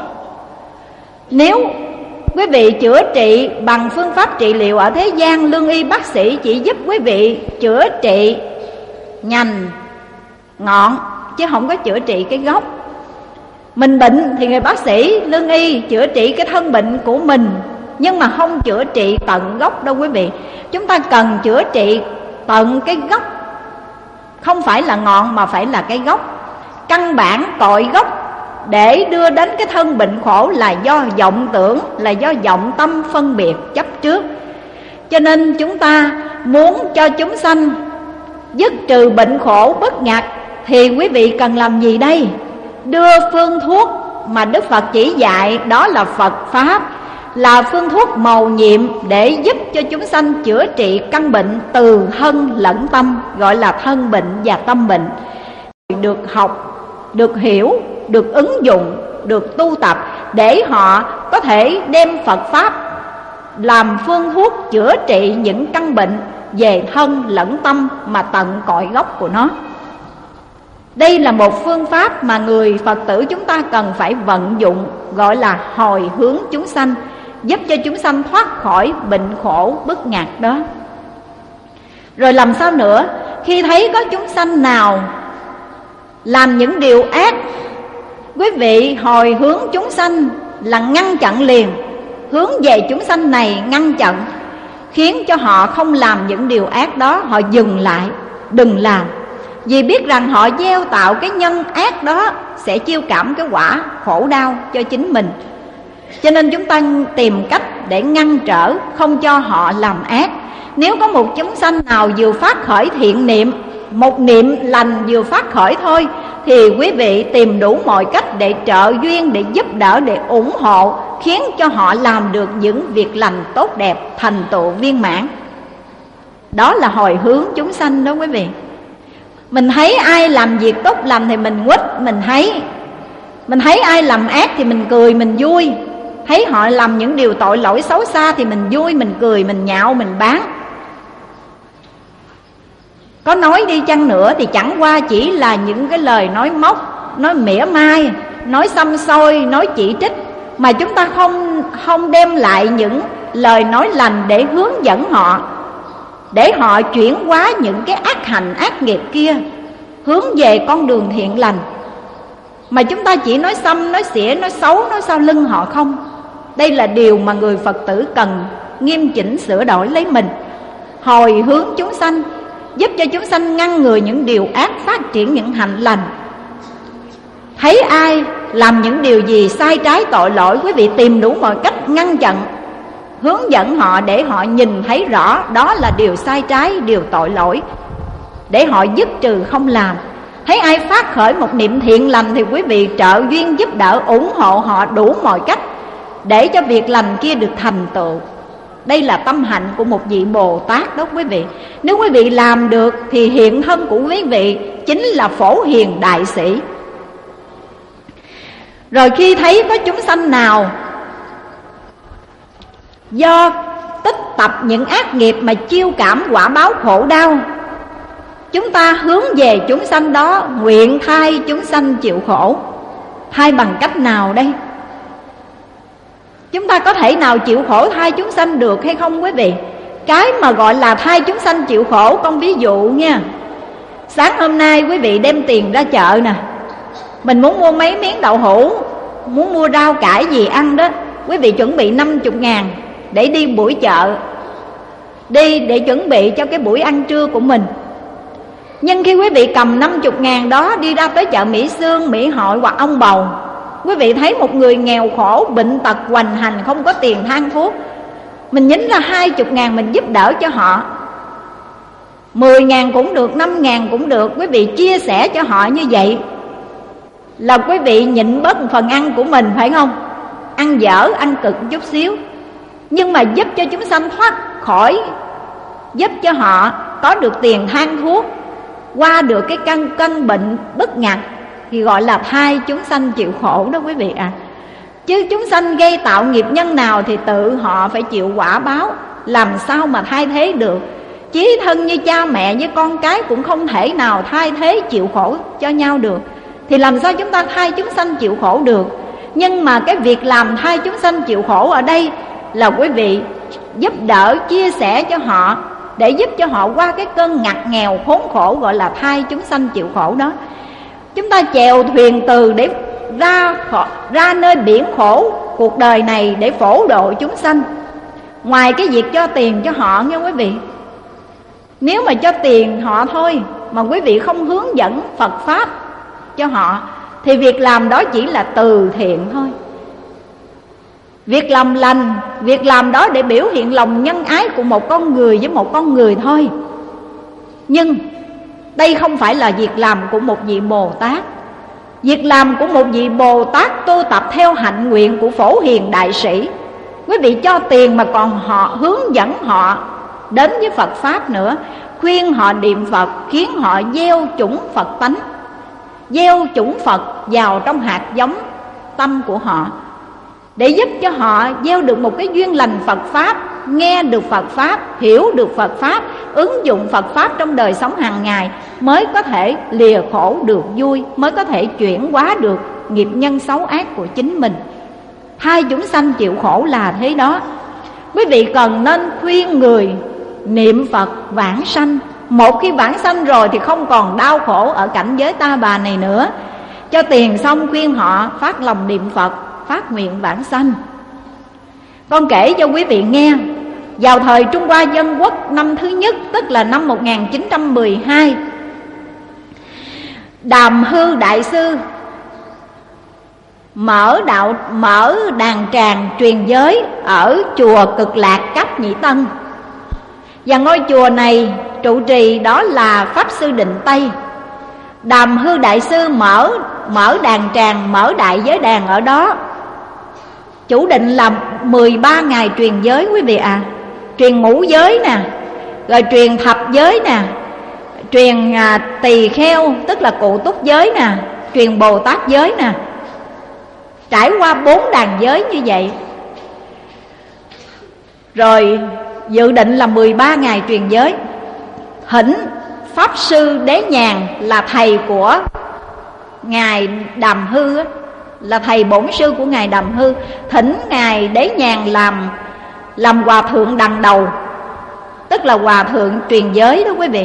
Nếu quý vị chữa trị bằng phương pháp trị liệu ở thế gian, lương y bác sĩ chỉ giúp quý vị chữa trị nhành, ngọn, chứ không có chữa trị cái gốc. Mình bệnh thì người bác sĩ, lương y chữa trị cái thân bệnh của mình, nhưng mà không chữa trị tận gốc đâu quý vị. Chúng ta cần chữa trị tận cái gốc, không phải là ngọn mà phải là cái gốc. Căn bản cội gốc để đưa đến cái thân bệnh khổ là do vọng tưởng, là do vọng tâm phân biệt chấp trước. Cho nên chúng ta muốn cho chúng sanh dứt trừ bệnh khổ bất ngặt thì quý vị cần làm gì đây? Đưa phương thuốc mà Đức Phật chỉ dạy, đó là Phật Pháp, là phương thuốc mầu nhiệm để giúp cho chúng sanh chữa trị căn bệnh từ thân lẫn tâm, gọi là thân bệnh và tâm bệnh. Được học, được hiểu, được ứng dụng, được tu tập để họ có thể đem Phật Pháp làm phương thuốc chữa trị những căn bệnh về thân lẫn tâm mà tận cội gốc của nó. Đây là một phương pháp mà người Phật tử chúng ta cần phải vận dụng, gọi là hồi hướng chúng sanh, giúp cho chúng sanh thoát khỏi bệnh khổ bức ngặt đó. Rồi làm sao nữa? Khi thấy có chúng sanh nào làm những điều ác, quý vị hồi hướng chúng sanh là ngăn chặn liền, hướng về chúng sanh này ngăn chặn, khiến cho họ không làm những điều ác đó, họ dừng lại, đừng làm. Vì biết rằng họ gieo tạo cái nhân ác đó sẽ chiêu cảm cái quả khổ đau cho chính mình. Cho nên chúng ta tìm cách để ngăn trở, không cho họ làm ác. Nếu có một chúng sanh nào vừa phát khởi thiện niệm, một niệm lành vừa phát khởi thôi, thì quý vị tìm đủ mọi cách để trợ duyên, để giúp đỡ, để ủng hộ, khiến cho họ làm được những việc lành tốt đẹp, thành tựu viên mãn. Đó là hồi hướng chúng sanh đó quý vị. Mình thấy ai làm việc tốt lành thì mình quýt, mình thấy Mình thấy ai làm ác thì mình cười, mình vui. Thấy họ làm những điều tội lỗi xấu xa thì mình vui, mình cười, mình nhạo, mình bán. Có nói đi chăng nữa thì chẳng qua chỉ là những cái lời nói móc, nói mỉa mai, nói xăm xôi, nói chỉ trích, mà chúng ta không, không đem lại những lời nói lành để hướng dẫn họ, để họ chuyển hóa những cái ác hành ác nghiệp kia, hướng về con đường thiện lành. Mà chúng ta chỉ nói xăm, nói xỉa, nói xấu, nói sau lưng họ không. Đây là điều mà người Phật tử cần nghiêm chỉnh sửa đổi lấy mình. Hồi hướng chúng sanh, giúp cho chúng sanh ngăn ngừa những điều ác, phát triển những hạnh lành. Thấy ai làm những điều gì sai trái tội lỗi, quý vị tìm đủ mọi cách ngăn chặn, hướng dẫn họ để họ nhìn thấy rõ đó là điều sai trái, điều tội lỗi, để họ dứt trừ không làm. Thấy ai phát khởi một niệm thiện lành thì quý vị trợ duyên giúp đỡ, ủng hộ họ đủ mọi cách để cho việc lành kia được thành tựu. Đây là tâm hạnh của một vị Bồ Tát đó quý vị. Nếu quý vị làm được thì hiện thân của quý vị chính là Phổ Hiền Đại Sĩ. Rồi khi thấy có chúng sanh nào do tích tập những ác nghiệp mà chiêu cảm quả báo khổ đau, chúng ta hướng về chúng sanh đó, nguyện thay chúng sanh chịu khổ. Thay bằng cách nào đây? Chúng ta có thể nào chịu khổ thay chúng sanh được hay không quý vị? Cái mà gọi là thay chúng sanh chịu khổ, con ví dụ nha. Sáng hôm nay quý vị đem tiền ra chợ nè, mình muốn mua mấy miếng đậu hũ, muốn mua rau cải gì ăn đó, quý vị chuẩn bị năm mươi ngàn để đi buổi chợ, đi để chuẩn bị cho cái buổi ăn trưa của mình. Nhưng khi quý vị cầm năm mươi ngàn đó đi ra tới chợ Mỹ Xương, Mỹ Hội hoặc Ông Bầu, quý vị thấy một người nghèo khổ, bệnh tật hoành hành, không có tiền thang thuốc, mình nhính ra hai mươi ngàn mình giúp đỡ cho họ. Mười ngàn cũng được, năm ngàn cũng được, quý vị chia sẻ cho họ như vậy là quý vị nhịn bớt một phần ăn của mình, phải không? Ăn dở, ăn cực chút xíu, nhưng mà giúp cho chúng sanh thoát khỏi, giúp cho họ có được tiền thang thuốc, qua được cái căn căn bệnh bất ngặt, thì gọi là thay chúng sanh chịu khổ đó quý vị à. Chứ chúng sanh gây tạo nghiệp nhân nào thì tự họ phải chịu quả báo, làm sao mà thay thế được. Chí thân như cha mẹ với con cái cũng không thể nào thay thế chịu khổ cho nhau được, thì làm sao chúng ta thay chúng sanh chịu khổ được? Nhưng mà cái việc làm thay chúng sanh chịu khổ ở đây là quý vị giúp đỡ, chia sẻ cho họ, để giúp cho họ qua cái cơn ngặt nghèo khốn khổ, gọi là thay chúng sanh chịu khổ đó. Chúng ta chèo thuyền từ để ra, ra nơi biển khổ cuộc đời này để phổ độ chúng sanh. Ngoài cái việc cho tiền cho họ nha quý vị, nếu mà cho tiền họ thôi mà quý vị không hướng dẫn Phật Pháp cho họ thì việc làm đó chỉ là từ thiện thôi. Việc làm lành, việc làm đó để biểu hiện lòng nhân ái của một con người với một con người thôi. Nhưng đây không phải là việc làm của một vị Bồ Tát. Việc làm của một vị Bồ Tát tu tập theo hạnh nguyện của Phổ Hiền Đại Sĩ. Quý vị cho tiền mà còn họ hướng dẫn họ đến với Phật Pháp nữa, khuyên họ niệm Phật, khiến họ gieo chủng Phật tánh, gieo chủng Phật vào trong hạt giống tâm của họ, để giúp cho họ gieo được một cái duyên lành Phật Pháp, nghe được Phật Pháp, hiểu được Phật Pháp, ứng dụng Phật Pháp trong đời sống hàng ngày, mới có thể lìa khổ được vui, mới có thể chuyển hóa được nghiệp nhân xấu ác của chính mình. Hai chúng sanh chịu khổ là thế đó. Quý vị cần nên khuyên người niệm Phật vãng sanh. Một khi vãng sanh rồi thì không còn đau khổ ở cảnh giới ta bà này nữa. Cho tiền xong khuyên họ phát lòng niệm Phật, phát nguyện vãng sanh. Con kể cho quý vị nghe, vào thời Trung Hoa Dân Quốc năm thứ nhất, tức là năm một nghìn chín trăm mười hai, Đàm Hư Đại Sư mở đạo mở đàn tràng truyền giới ở chùa Cực Lạc Cấp Nhĩ Tân. Và ngôi chùa này trụ trì đó là Pháp Sư Định Tây. Đàm Hư Đại Sư mở mở đàn tràng, mở đại giới đàn ở đó. Chủ định là mười ba ngày truyền giới quý vị à. Truyền ngũ giới nè, rồi truyền thập giới nè, truyền à, tỳ kheo tức là cụ túc giới nè, truyền Bồ Tát giới nè. Trải qua bốn đàn giới như vậy. Rồi dự định là mười ba ngày truyền giới. Thỉnh Pháp Sư Đế Nhàn là thầy của Ngài Đàm Hư, là thầy bổn sư của Ngài Đàm Hư. Thỉnh Ngài Đế Nhàn làm làm hòa thượng đằng đầu, tức là hòa thượng truyền giới đó quý vị.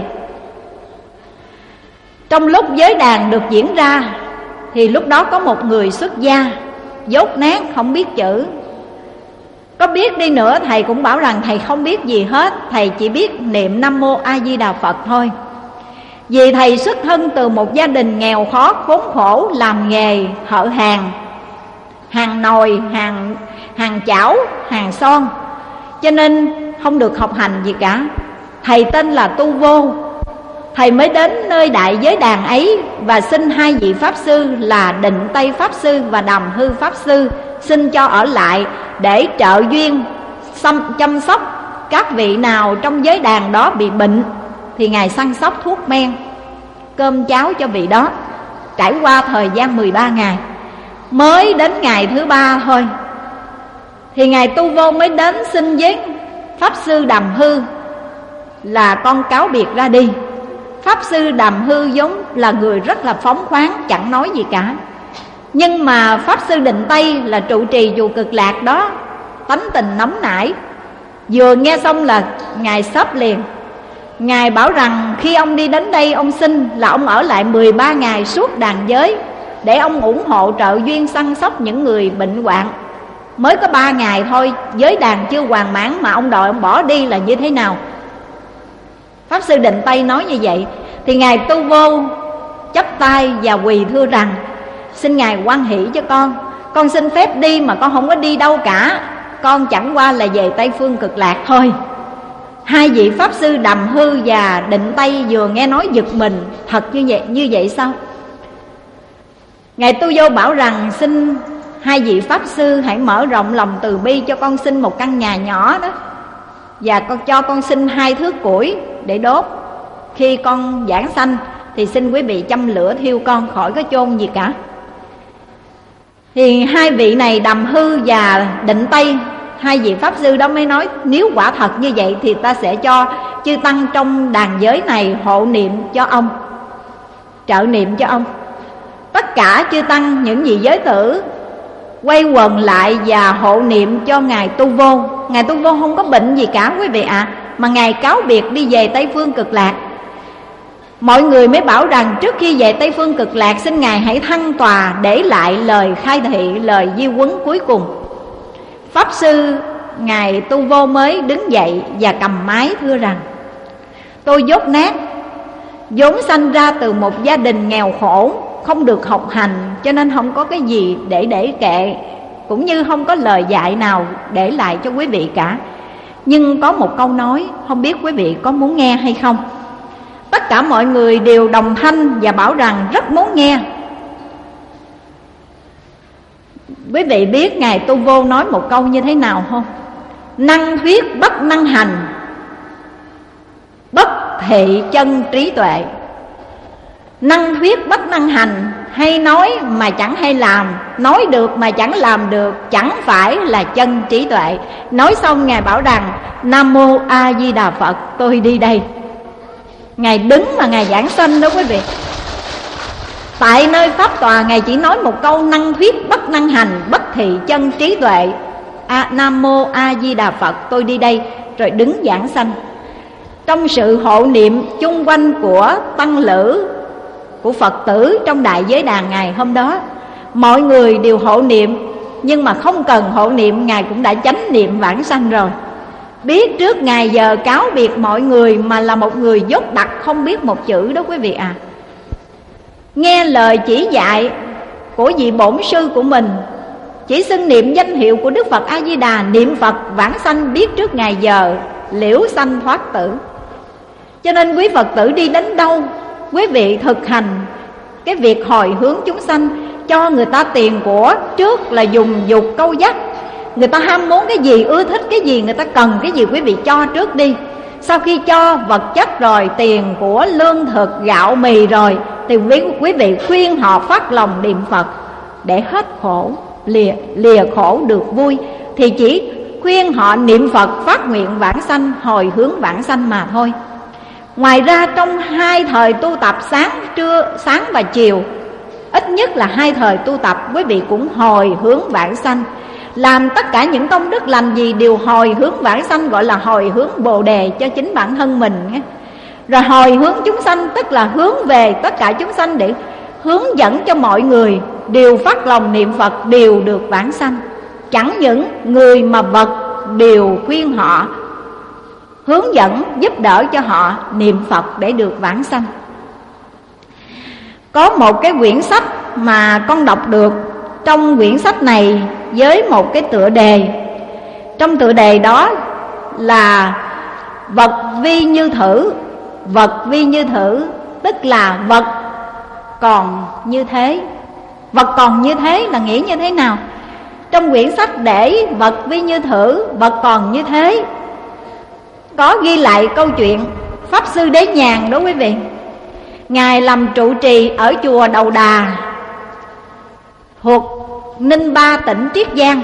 Trong lúc giới đàn được diễn ra thì lúc đó có một người xuất gia, dốt nát không biết chữ. Có biết đi nữa thầy cũng bảo rằng thầy không biết gì hết, thầy chỉ biết niệm Nam Mô A Di Đà Phật thôi. Vì thầy xuất thân từ một gia đình nghèo khó khốn khổ, làm nghề thợ hàng, hàng nồi, hàng hàng chảo, hàng son. cho nên không được học hành gì cả. Thầy tên là Tu Vô. Thầy mới đến nơi đại giới đàn ấy và xin hai vị Pháp Sư là Định Tây Pháp Sư và Đàm Hư Pháp Sư xin cho ở lại để trợ duyên chăm sóc các vị nào trong giới đàn đó bị bệnh, thì Ngài săn sóc thuốc men, cơm cháo cho vị đó. Trải qua thời gian mười ba ngày, mới đến ngày thứ ba thôi thì Ngài Tu Vô mới đến xin với Pháp Sư Đàm Hư là con cáo biệt ra đi. Pháp Sư Đàm Hư giống là người rất là phóng khoáng, chẳng nói gì cả. Nhưng mà Pháp Sư Định Tây là trụ trì chùa Cực Lạc đó, tánh tình nóng nảy, vừa nghe xong là Ngài sắp liền. Ngài bảo rằng khi ông đi đến đây ông xin là ông ở lại mười ba ngày suốt đàn giới, để ông ủng hộ trợ duyên săn sóc những người bệnh hoạn. Mới có ba ngày thôi, giới đàn chưa hoàn mãn mà ông đòi ông bỏ đi là như thế nào? Pháp Sư Định Tây nói như vậy thì Ngài Tu Vô chắp tay và quỳ thưa rằng: xin Ngài hoan hỷ cho con, con xin phép đi mà con không có đi đâu cả, con chẳng qua là về Tây Phương Cực Lạc thôi. Hai vị Pháp Sư Đàm Hư và Định Tây vừa nghe nói giật mình, thật như vậy, như vậy sao? Ngài Tu Vô bảo rằng xin hai vị Pháp Sư hãy mở rộng lòng từ bi cho con xin một căn nhà nhỏ đó, và con cho con xin hai thước củi để đốt. Khi con giảng sanh thì xin quý vị châm lửa thiêu con, khỏi có chôn gì cả. Thì hai vị này Đàm Hư và Định Tây, hai vị Pháp Sư đó mới nói: nếu quả thật như vậy thì ta sẽ cho chư tăng trong đàn giới này hộ niệm cho ông, trợ niệm cho ông. Tất cả chư tăng, những vị giới tử quay quần lại và hộ niệm cho Ngài Tu Vô. Ngài Tu Vô không có bệnh gì cả quý vị ạ, à, mà Ngài cáo biệt đi về Tây Phương Cực Lạc. Mọi người mới bảo rằng trước khi về Tây Phương Cực Lạc, xin Ngài hãy thăng tòa để lại lời khai thị, lời di huấn cuối cùng. Pháp Sư Ngài Tu Vô mới đứng dậy và cầm máy thưa rằng: tôi dốt nát, vốn sanh ra từ một gia đình nghèo khổ, không được học hành, cho nên không có cái gì để để kệ, cũng như không có lời dạy nào để lại cho quý vị cả. Nhưng có một câu nói, không biết quý vị có muốn nghe hay không? Tất cả mọi người đều đồng thanh và bảo rằng rất muốn nghe. Quý vị biết Ngài Tu Vô nói một câu như thế nào không? Năng thuyết bất năng hành, bất thị chân trí tuệ. Năng thuyết bất năng hành, hay nói mà chẳng hay làm, nói được mà chẳng làm được, chẳng phải là chân trí tuệ. Nói xong Ngài bảo rằng: Nam Mô A Di Đà Phật, tôi đi đây. Ngài đứng mà Ngài giảng sanh đó quý vị. Tại nơi pháp tòa Ngài chỉ nói một câu: năng thuyết bất năng hành, bất thị chân trí tuệ, à, Nam Mô A Di Đà Phật, tôi đi đây, rồi đứng giảng sanh. Trong sự hộ niệm chung quanh của tăng lữ, của Phật tử trong đại giới đàn ngày hôm đó, mọi người đều hộ niệm, nhưng mà không cần hộ niệm Ngài cũng đã chánh niệm vãng sanh rồi. Biết trước ngày giờ cáo biệt mọi người, mà là một người dốt đặc không biết một chữ đó quý vị à. Nghe lời chỉ dạy của vị bổn sư của mình, chỉ xưng niệm danh hiệu của Đức Phật A Di Đà, niệm Phật vãng sanh, biết trước ngày giờ liễu sanh thoát tử. Cho nên quý Phật tử đi đến đâu, quý vị thực hành cái việc hồi hướng chúng sanh, cho người ta tiền của trước là dùng dục câu dắt. Người ta ham muốn cái gì, ưa thích cái gì, người ta cần cái gì, quý vị cho trước đi. Sau khi cho vật chất rồi, tiền của lương thực, gạo mì rồi, thì quý, quý vị khuyên họ phát lòng niệm Phật để hết khổ, lìa, lìa khổ được vui. Thì chỉ khuyên họ niệm Phật phát nguyện vãng sanh, hồi hướng vãng sanh mà thôi. Ngoài ra trong hai thời tu tập sáng trưa sáng và chiều, ít nhất là hai thời tu tập, quý vị cũng hồi hướng vãng sanh. Làm tất cả những công đức lành gì đều hồi hướng vãng sanh, gọi là hồi hướng Bồ Đề cho chính bản thân mình nghe. Rồi hồi hướng chúng sanh, tức là hướng về tất cả chúng sanh để hướng dẫn cho mọi người đều phát lòng niệm Phật, đều được vãng sanh. Chẳng những người mà vật đều khuyên họ, hướng dẫn giúp đỡ cho họ niệm Phật để được vãng sanh. Có một cái quyển sách mà con đọc được, trong quyển sách này với một cái tựa đề. Trong tựa đề đó là vật vi như thử. Vật vi như thử tức là vật còn như thế. Vật còn như thế là nghĩa như thế nào? Trong quyển sách để vật vi như thử, vật còn như thế, có ghi lại câu chuyện Pháp Sư Đế Nhàn đó quý vị. Ngài làm trụ trì ở chùa Đầu Đà thuộc Ninh Ba, tỉnh Triết Giang.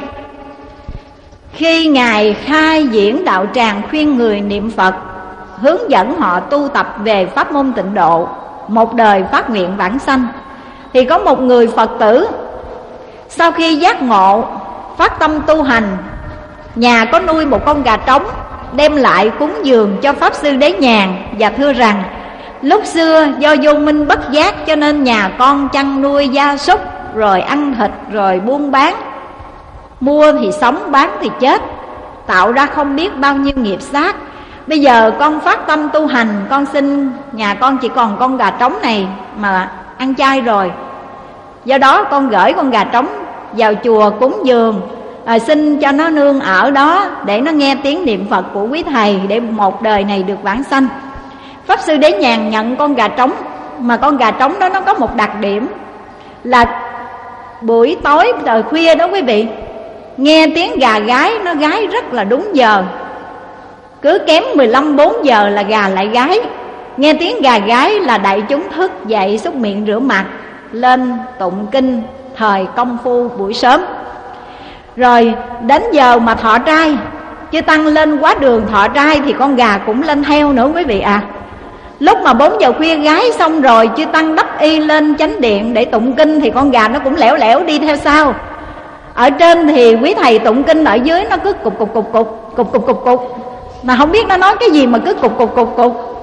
Khi Ngài khai diễn đạo tràng khuyên người niệm Phật, hướng dẫn họ tu tập về pháp môn tịnh độ, một đời phát nguyện vãng sanh, thì có một người Phật tử sau khi giác ngộ, phát tâm tu hành, nhà có nuôi một con gà trống, đem lại cúng dường cho Pháp Sư Đế Nhàn và thưa rằng: lúc xưa do vô minh bất giác cho nên nhà con chăn nuôi gia súc, rồi ăn thịt, rồi buôn bán, mua thì sống, bán thì chết, tạo ra không biết bao nhiêu nghiệp sát. Bây giờ con phát tâm tu hành, con xin nhà con chỉ còn con gà trống này mà ăn chay rồi, do đó con gửi con gà trống vào chùa cúng dường, à, xin cho nó nương ở đó để nó nghe tiếng niệm Phật của quý thầy, để một đời này được vãng sanh. Pháp Sư Đế Nhàn nhận con gà trống, mà con gà trống đó nó có một đặc điểm là buổi tối trời khuya đó quý vị, nghe tiếng gà gáy, nó gáy rất là đúng giờ. Cứ kém mười lăm bốn giờ là gà lại gáy. Nghe tiếng gà gáy là đại chúng thức dậy, xúc miệng rửa mặt, lên tụng kinh thời công phu buổi sớm. Rồi đến giờ mà thọ trai, chư tăng lên quá đường thọ trai thì con gà cũng lên theo nữa quý vị ạ. À, lúc mà bốn giờ khuya gái xong rồi, chư tăng đắp y lên chánh điện để tụng kinh thì con gà nó cũng lẻo lẻo đi theo sau. Ở trên thì quý thầy tụng kinh, ở dưới nó cứ cục cục cục cục cục cục cục cục, mà không biết nó nói cái gì mà cứ cục cục cục cục.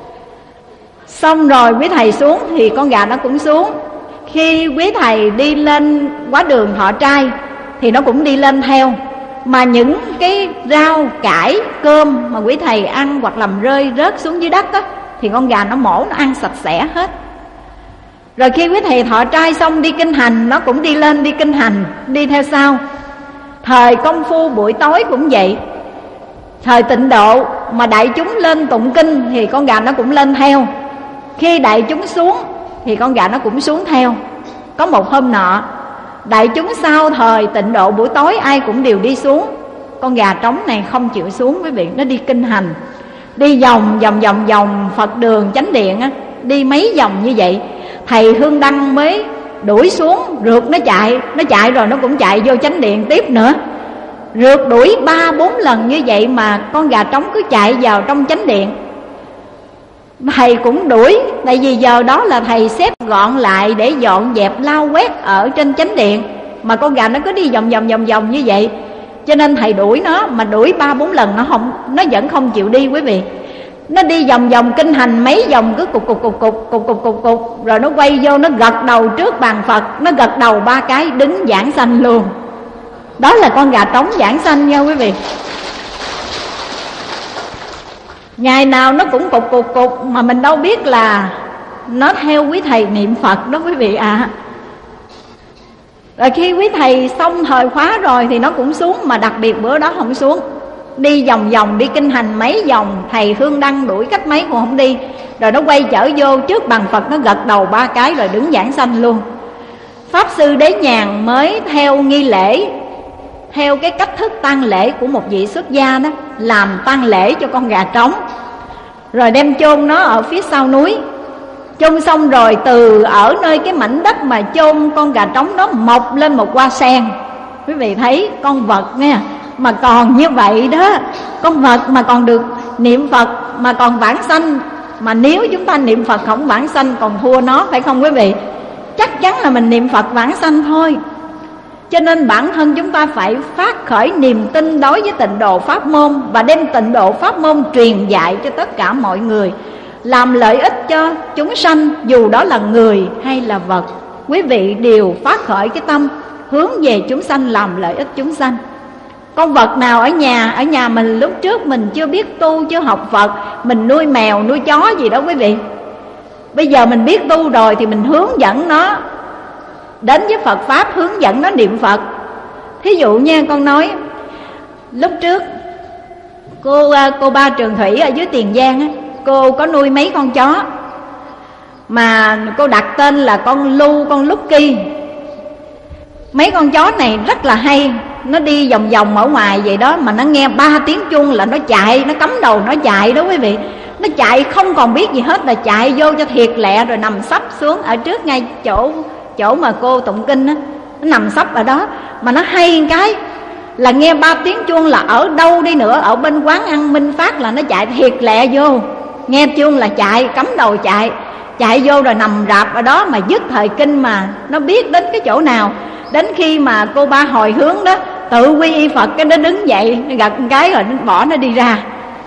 Xong rồi quý thầy xuống thì con gà nó cũng xuống. Khi quý thầy đi lên quá đường thọ trai thì nó cũng đi lên theo. Mà những cái rau, cải, cơm mà quý thầy ăn hoặc làm rơi rớt xuống dưới đất á, thì con gà nó mổ, nó ăn sạch sẽ hết. Rồi khi quý thầy thọ trai xong đi kinh hành, nó cũng đi lên đi kinh hành, đi theo sau. Thời công phu buổi tối cũng vậy. Thời tịnh độ mà đại chúng lên tụng kinh thì con gà nó cũng lên theo. Khi đại chúng xuống thì con gà nó cũng xuống theo. Có một hôm nọ, đại chúng sau thời tịnh độ buổi tối ai cũng đều đi xuống, con gà trống này không chịu xuống quý vị. Nó đi kinh hành, đi vòng vòng vòng vòng Phật đường chánh điện á, đi mấy vòng như vậy. Thầy Hương Đăng mới đuổi xuống, rượt nó chạy. Nó chạy rồi nó cũng chạy vô chánh điện tiếp nữa. Rượt đuổi ba bốn lần như vậy mà con gà trống cứ chạy vào trong chánh điện. Thầy cũng đuổi, tại vì giờ đó là thầy xếp gọn lại để dọn dẹp lau quét ở trên chánh điện, mà con gà nó cứ đi vòng vòng vòng vòng như vậy, cho nên thầy đuổi nó. Mà đuổi ba bốn lần nó không, nó vẫn không chịu đi quý vị. Nó đi vòng vòng kinh hành mấy vòng cứ cục cục cục cục cục cục cục cục, rồi nó quay vô, nó gật đầu trước bàn Phật, nó gật đầu ba cái đứng giảng sanh luôn. Đó là con gà trống giảng sanh nha quý vị. Ngày nào nó cũng cục cục cục, mà mình đâu biết là nó theo quý thầy niệm Phật đó quý vị ạ. À, rồi khi quý thầy xong thời khóa rồi thì nó cũng xuống, mà đặc biệt bữa đó không xuống. Đi vòng vòng đi kinh hành mấy vòng, thầy Hương Đăng đuổi cách mấy cũng không đi. Rồi nó quay trở vô trước bàn Phật, nó gật đầu ba cái rồi đứng giảng sanh luôn. Pháp Sư Đế Nhàn mới theo nghi lễ, theo cái cách thức tang lễ của một vị xuất gia đó, làm tang lễ cho con gà trống, rồi đem chôn nó ở phía sau núi. Chôn xong rồi từ ở nơi cái mảnh đất mà chôn con gà trống đó mọc lên một hoa sen. Quý vị thấy con vật nghe, mà còn như vậy đó, con vật mà còn được niệm Phật, mà còn vãng sanh. Mà nếu chúng ta niệm Phật không vãng sanh còn thua nó, phải không quý vị? Chắc chắn là mình niệm Phật vãng sanh thôi. Cho nên bản thân chúng ta phải phát khởi niềm tin đối với tịnh độ pháp môn, và đem tịnh độ pháp môn truyền dạy cho tất cả mọi người, làm lợi ích cho chúng sanh, dù đó là người hay là vật. Quý vị đều phát khởi cái tâm hướng về chúng sanh, làm lợi ích chúng sanh. Con vật nào ở nhà, ở nhà mình lúc trước mình chưa biết tu, chưa học Phật, mình nuôi mèo, nuôi chó gì đó quý vị. Bây giờ mình biết tu rồi thì mình hướng dẫn nó đến với Phật Pháp, hướng dẫn nó niệm Phật. Thí dụ nha, con nói lúc trước Cô cô ba Trường Thủy ở dưới Tiền Giang á, cô có nuôi mấy con chó mà cô đặt tên là con Lu, con Lucky. Mấy con chó này rất là hay, nó đi vòng vòng ở ngoài vậy đó, mà nó nghe ba tiếng chuông là nó chạy, nó cắm đầu nó chạy đó quý vị. Nó chạy không còn biết gì hết, là chạy vô cho thiệt lẹ, rồi nằm sấp xuống ở trước ngay chỗ chỗ mà cô tụng kinh á, nó nằm sấp ở đó. Mà nó hay cái là nghe ba tiếng chuông là ở đâu đi nữa, ở bên quán ăn Minh Phát là nó chạy thiệt lẹ vô, nghe chuông là chạy, cắm đầu chạy, chạy vô rồi nằm rạp ở đó mà dứt thời kinh, mà nó biết đến cái chỗ nào. Đến khi mà cô ba hồi hướng đó, tự quy y Phật, cái nó đứng dậy, nó gật một cái rồi nó bỏ nó đi ra.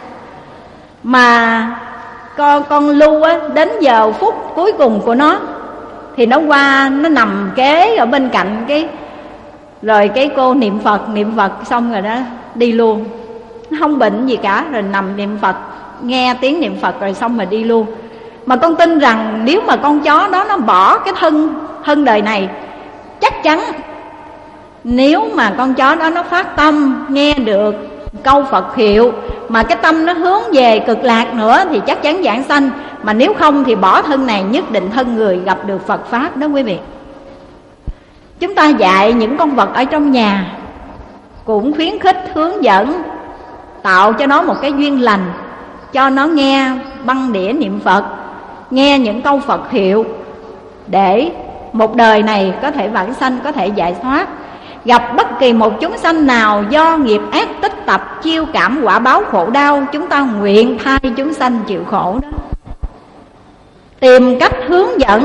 Mà con con Lu á, đến giờ phút cuối cùng của nó thì nó qua, nó nằm kế ở bên cạnh cái, rồi cái cô niệm Phật, niệm Phật xong rồi đó đi luôn. Nó không bệnh gì cả, rồi nằm niệm Phật, nghe tiếng niệm Phật rồi xong rồi đi luôn. Mà con tin rằng nếu mà con chó đó nó bỏ cái thân thân đời này, chắc chắn nếu mà con chó đó nó phát tâm nghe được câu Phật hiệu, mà cái tâm nó hướng về cực lạc nữa, thì chắc chắn giảng sanh. Mà nếu không thì bỏ thân này, nhất định thân người gặp được Phật Pháp đó quý vị. Chúng ta dạy những con vật ở trong nhà cũng khuyến khích, hướng dẫn, tạo cho nó một cái duyên lành, cho nó nghe băng đĩa niệm Phật, nghe những câu Phật hiệu, để một đời này có thể vãng sanh, có thể giải thoát. Gặp bất kỳ một chúng sanh nào do nghiệp ác tích tập, chiêu cảm quả báo khổ đau, chúng ta nguyện thay chúng sanh chịu khổ đó. Tìm cách hướng dẫn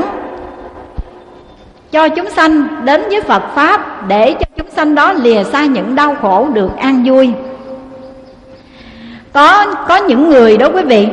cho chúng sanh đến với Phật Pháp, để cho chúng sanh đó lìa xa những đau khổ, được an vui. Có, có những người đó quý vị,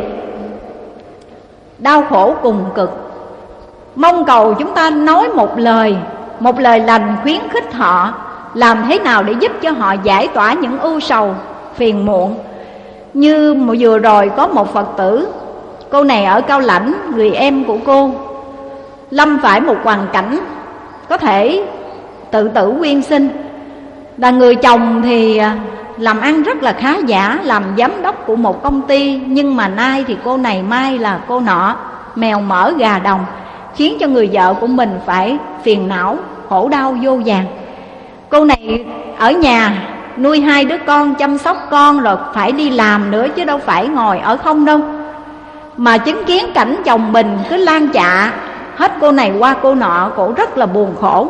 đau khổ cùng cực, mong cầu chúng ta nói một lời, một lời lành khuyến khích họ, làm thế nào để giúp cho họ giải tỏa những ưu sầu, phiền muộn. Như vừa rồi có một Phật tử, cô này ở Cao Lãnh, người em của cô, lâm phải một hoàn cảnh có thể tự tử quyên sinh. Là người chồng thì làm ăn rất là khá giả, làm giám đốc của một công ty, nhưng mà nay thì cô này mai là cô nọ, mèo mỡ gà đồng, khiến cho người vợ của mình phải phiền não, khổ đau vô vàn. Cô này ở nhà nuôi hai đứa con, chăm sóc con, rồi phải đi làm nữa chứ đâu phải ngồi ở không đâu. Mà chứng kiến cảnh chồng mình cứ lan chạ hết cô này qua cô nọ, cổ rất là buồn khổ.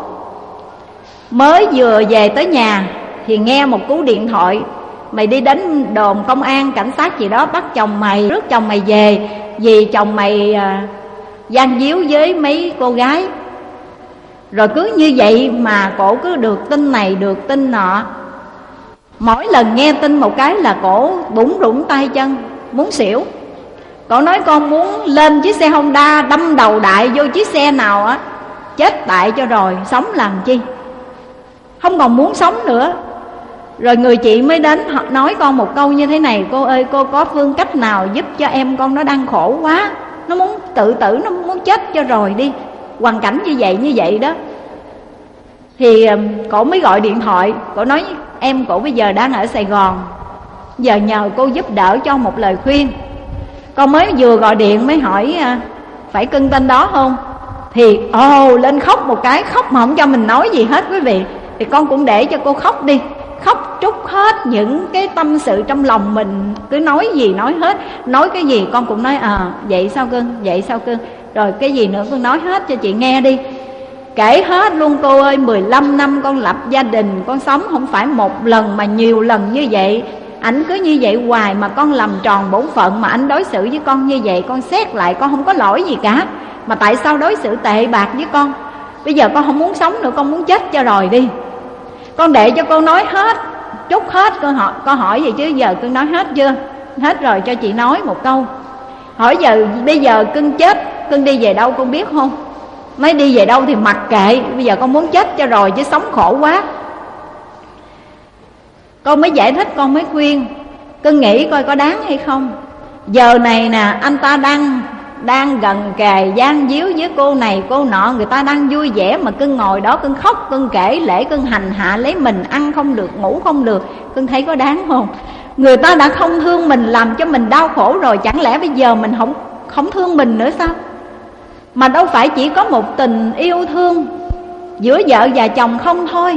Mới vừa về tới nhà thì nghe một cú điện thoại: mày đi đến đồn công an, cảnh sát gì đó bắt chồng mày, rước chồng mày về, vì chồng mày à, gian díu với mấy cô gái. Rồi cứ như vậy mà cổ cứ được tin này được tin nọ. Mỗi lần nghe tin một cái là cổ bủn rủn tay chân, muốn xỉu. Cổ nói con muốn lên chiếc xe Honda đâm đầu đại vô chiếc xe nào á, chết tại cho rồi, sống làm chi, không còn muốn sống nữa. Rồi người chị mới đến nói con một câu như thế này: cô ơi, cô có phương cách nào giúp cho em con nó đang khổ quá, nó muốn tự tử, nó muốn chết cho rồi đi, hoàn cảnh như vậy như vậy đó. Thì cổ mới gọi điện thoại, cổ nói em cổ bây giờ đang ở Sài Gòn, giờ nhờ cô giúp đỡ cho một lời khuyên. Con mới vừa gọi điện mới hỏi phải cưng tên đó không, thì ồ lên khóc một cái, khóc mà không cho mình nói gì hết quý vị. Thì con cũng để cho cô khóc đi, khóc trút hết những cái tâm sự trong lòng mình, cứ nói gì nói hết. Nói cái gì con cũng nói à vậy sao cưng, vậy sao cưng, rồi cái gì nữa con nói hết cho chị nghe đi. Kể hết luôn cô ơi, mười lăm năm con lập gia đình, con sống không phải một lần mà nhiều lần như vậy. Ảnh cứ như vậy hoài mà con làm tròn bổn phận, mà anh đối xử với con như vậy, con xét lại con không có lỗi gì cả, mà tại sao đối xử tệ bạc với con. Bây giờ con không muốn sống nữa, con muốn chết cho rồi đi. Con để cho cô nói hết, trút hết câu hỏi, câu hỏi gì chứ giờ cưng nói hết chưa? Hết rồi, cho chị nói một câu. Hỏi giờ bây giờ cưng chết, cưng đi về đâu con biết không? Nói đi về đâu thì mặc kệ, bây giờ con muốn chết cho rồi chứ sống khổ quá. Con mới giải thích, con mới khuyên cưng nghĩ coi có đáng hay không. Giờ này nè, anh ta đang đang gần kề gian díu với cô này cô nọ, người ta đang vui vẻ mà cưng ngồi đó cưng khóc, cưng kể lễ, cưng hành hạ lấy mình, ăn không được, ngủ không được, cưng thấy có đáng không? Người ta đã không thương mình, làm cho mình đau khổ rồi, chẳng lẽ bây giờ mình không không thương mình nữa sao? Mà đâu phải chỉ có một tình yêu thương giữa vợ và chồng không thôi.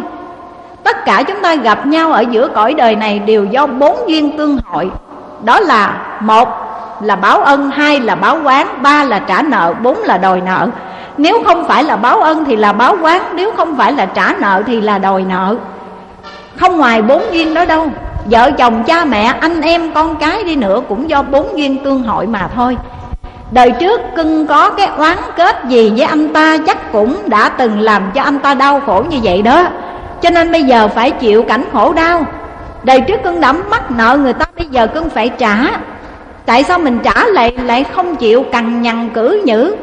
Tất cả chúng ta gặp nhau ở giữa cõi đời này đều do bốn duyên tương hội. Đó là: một là báo ân, hai là báo oán, ba là trả nợ, bốn là đòi nợ. Nếu không phải là báo ân thì là báo oán, nếu không phải là trả nợ thì là đòi nợ. Không ngoài bốn duyên đó đâu. Vợ chồng, cha mẹ, anh em, con cái đi nữa cũng do bốn duyên tương hội mà thôi. Đời trước cưng có cái oán kết gì với anh ta, chắc cũng đã từng làm cho anh ta đau khổ như vậy đó, cho nên bây giờ phải chịu cảnh khổ đau. Đời trước cưng đã mắc nợ người ta, bây giờ cưng phải trả. Tại sao mình trả lại lại không chịu cằn nhằn cử nhữ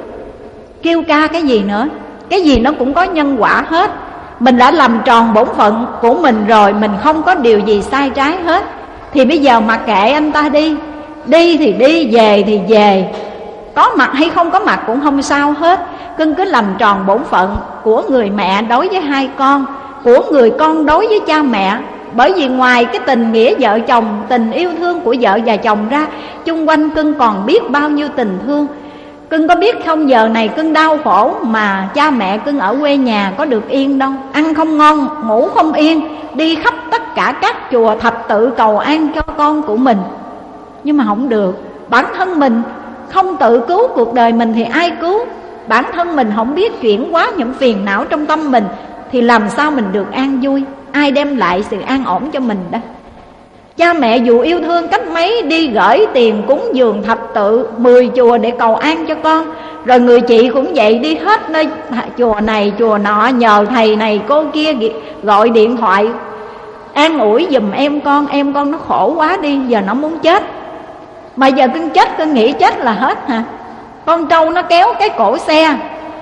kêu ca cái gì nữa? Cái gì nó cũng có nhân quả hết. Mình đã làm tròn bổn phận của mình rồi, mình không có điều gì sai trái hết, thì bây giờ mặc kệ anh ta đi. Đi thì đi, về thì về, có mặt hay không có mặt cũng không sao hết. Cưng cứ làm tròn bổn phận của người mẹ đối với hai con, của người con đối với cha mẹ. Bởi vì ngoài cái tình nghĩa vợ chồng, tình yêu thương của vợ và chồng ra, chung quanh cưng còn biết bao nhiêu tình thương. Cưng có biết không, giờ này cưng đau khổ mà cha mẹ cưng ở quê nhà có được yên đâu. Ăn không ngon, ngủ không yên, đi khắp tất cả các chùa thập tự cầu an cho con của mình. Nhưng mà không được. Bản thân mình không tự cứu cuộc đời mình thì ai cứu? Bản thân mình không biết chuyển hóa những phiền não trong tâm mình thì làm sao mình được an vui? Ai đem lại sự an ổn cho mình đó? Cha mẹ dù yêu thương cách mấy đi gửi tiền cúng dường thập tự mười chùa để cầu an cho con. Rồi người chị cũng vậy, đi hết nơi chùa này chùa nọ, nhờ thầy này cô kia gọi điện thoại an ủi giùm em con. Em con nó khổ quá đi, giờ nó muốn chết. Mà giờ cưng chết, cưng nghĩ chết là hết hả? Con trâu nó kéo cái cổ xe,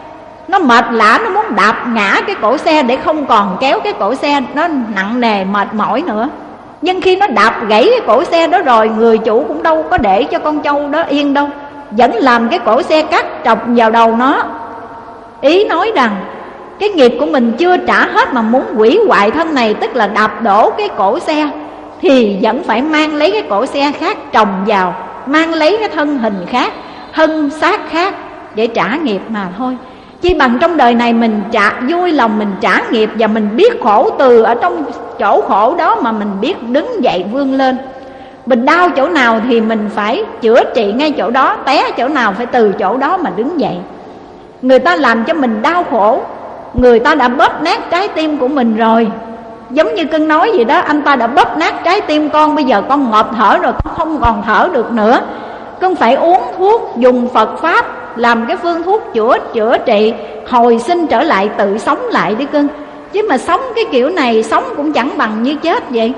nó mệt lả, nó muốn đạp ngã cái cổ xe để không còn kéo cái cổ xe, nó nặng nề mệt mỏi nữa. Nhưng khi nó đạp gãy cái cổ xe đó rồi, người chủ cũng đâu có để cho con trâu đó yên đâu, vẫn làm cái cổ xe cắt trọc vào đầu nó. Ý nói rằng cái nghiệp của mình chưa trả hết mà muốn hủy hoại thân này, tức là đạp đổ cái cổ xe, thì vẫn phải mang lấy cái cổ xe khác trồng vào, mang lấy cái thân hình khác, thân xác khác để trả nghiệp mà thôi. Chỉ bằng trong đời này mình trả vui lòng mình trả nghiệp, và mình biết khổ từ ở trong chỗ khổ đó mà mình biết đứng dậy vươn lên. Mình đau chỗ nào thì mình phải chữa trị ngay chỗ đó, té chỗ nào phải từ chỗ đó mà đứng dậy. Người ta làm cho mình đau khổ, người ta đã bóp nát trái tim của mình rồi. Giống như cưng nói vậy đó, anh ta đã bóp nát trái tim con, bây giờ con ngộp thở rồi, con không còn thở được nữa. Con phải uống thuốc, dùng Phật Pháp làm cái phương thuốc chữa chữa trị, hồi sinh trở lại, tự sống lại đi cưng. Chứ mà sống cái kiểu này, sống cũng chẳng bằng như chết vậy.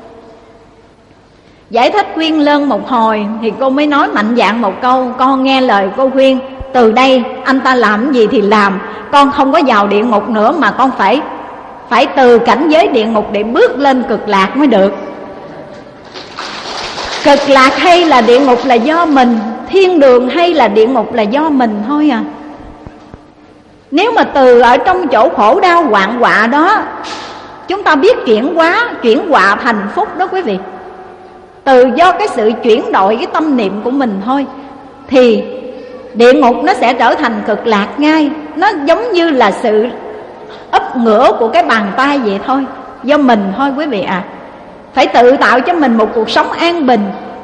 Giải thích khuyên lơn một hồi thì cô mới nói mạnh dạn một câu: con nghe lời cô khuyên, từ đây anh ta làm gì thì làm, con không có vào địa ngục nữa, mà con phải phải từ cảnh giới địa ngục để bước lên cực lạc mới được. Cực lạc hay là địa ngục là do mình, thiên đường hay là địa ngục là do mình thôi à. Nếu mà từ ở trong chỗ khổ đau hoạn họa đó chúng ta biết chuyển hóa, chuyển họa thành phúc đó quý vị, từ do cái sự chuyển đổi cái tâm niệm của mình thôi, thì địa ngục nó sẽ trở thành cực lạc ngay. Nó giống như là sự ấp ngửa của cái bàn tay vậy thôi, do mình thôi quý vị à. Phải tự tạo cho mình một cuộc sống an bình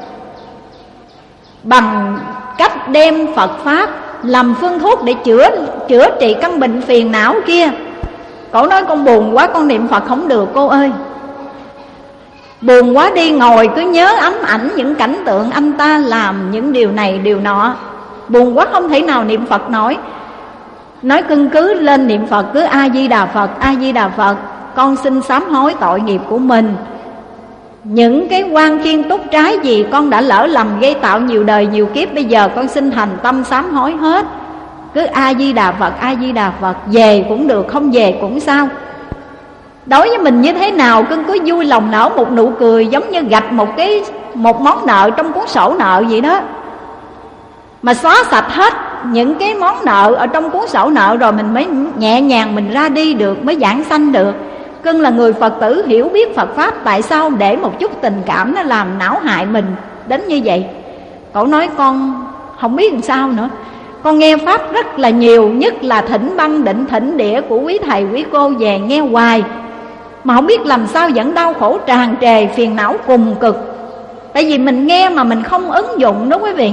bằng cách đem Phật Pháp làm phương thuốc để chữa chữa trị căn bệnh phiền não kia. Cậu nói con buồn quá, con niệm Phật không được cô ơi. Buồn quá đi, ngồi cứ nhớ ấm ảnh những cảnh tượng anh ta làm những điều này điều nọ. Buồn quá không thể nào niệm Phật nổi. Nói cưng cứ lên niệm Phật, cứ A-di-đà Phật, A-di-đà Phật. Con xin sám hối tội nghiệp của mình, những cái quan khiên túc trái gì con đã lỡ lầm gây tạo nhiều đời nhiều kiếp, bây giờ con xin thành tâm sám hối hết. Cứ A-di-đà Phật, A-di-đà Phật. Về cũng được, không về cũng sao. Đối với mình như thế nào cưng cứ vui lòng nở một nụ cười, giống như gạch một cái một món nợ trong cuốn sổ nợ vậy đó. Mà xóa sạch hết những cái món nợ ở trong cuốn sổ nợ rồi mình mới nhẹ nhàng mình ra đi được, mới giảng sanh được. Cưng là người Phật tử hiểu biết Phật Pháp, tại sao để một chút tình cảm nó làm não hại mình đến như vậy? Cậu nói con không biết làm sao nữa. Con nghe Pháp rất là nhiều, nhất là thỉnh băng định thỉnh địa của quý thầy quý cô về nghe hoài, mà không biết làm sao vẫn đau khổ tràn trề, phiền não cùng cực. Tại vì mình nghe mà mình không ứng dụng đó quý vị.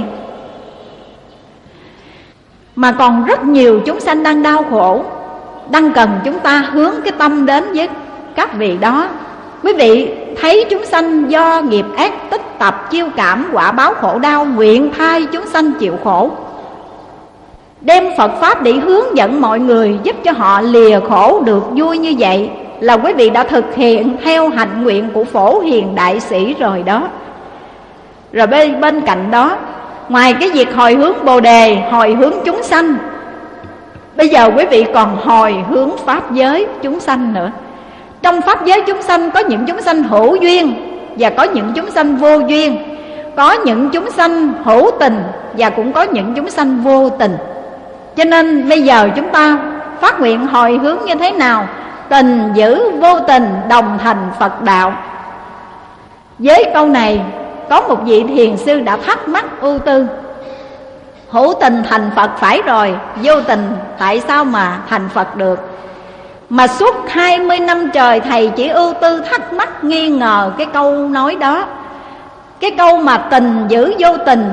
Mà còn rất nhiều chúng sanh đang đau khổ, đang cần chúng ta hướng cái tâm đến với các vị đó. Quý vị thấy chúng sanh do nghiệp ác tích tập chiêu cảm, quả báo khổ đau, nguyện thay chúng sanh chịu khổ, đem Phật Pháp để hướng dẫn mọi người, giúp cho họ lìa khổ được vui như vậy, là quý vị đã thực hiện theo hạnh nguyện của Phổ Hiền Đại Sĩ rồi đó. Rồi bên, bên cạnh đó, ngoài cái việc hồi hướng Bồ Đề, hồi hướng chúng sanh, bây giờ quý vị còn hồi hướng Pháp giới chúng sanh nữa. Trong Pháp giới chúng sanh có những chúng sanh hữu duyên và có những chúng sanh vô duyên, có những chúng sanh hữu tình và cũng có những chúng sanh vô tình. Cho nên bây giờ chúng ta phát nguyện hồi hướng như thế nào? Tình giữ vô tình đồng thành Phật đạo. Với câu này có một vị thiền sư đã thắc mắc ưu tư: hữu tình thành Phật phải rồi, vô tình tại sao mà thành Phật được? Mà suốt hai mươi năm trời thầy chỉ ưu tư thắc mắc nghi ngờ cái câu nói đó. Cái câu mà tình giữ vô tình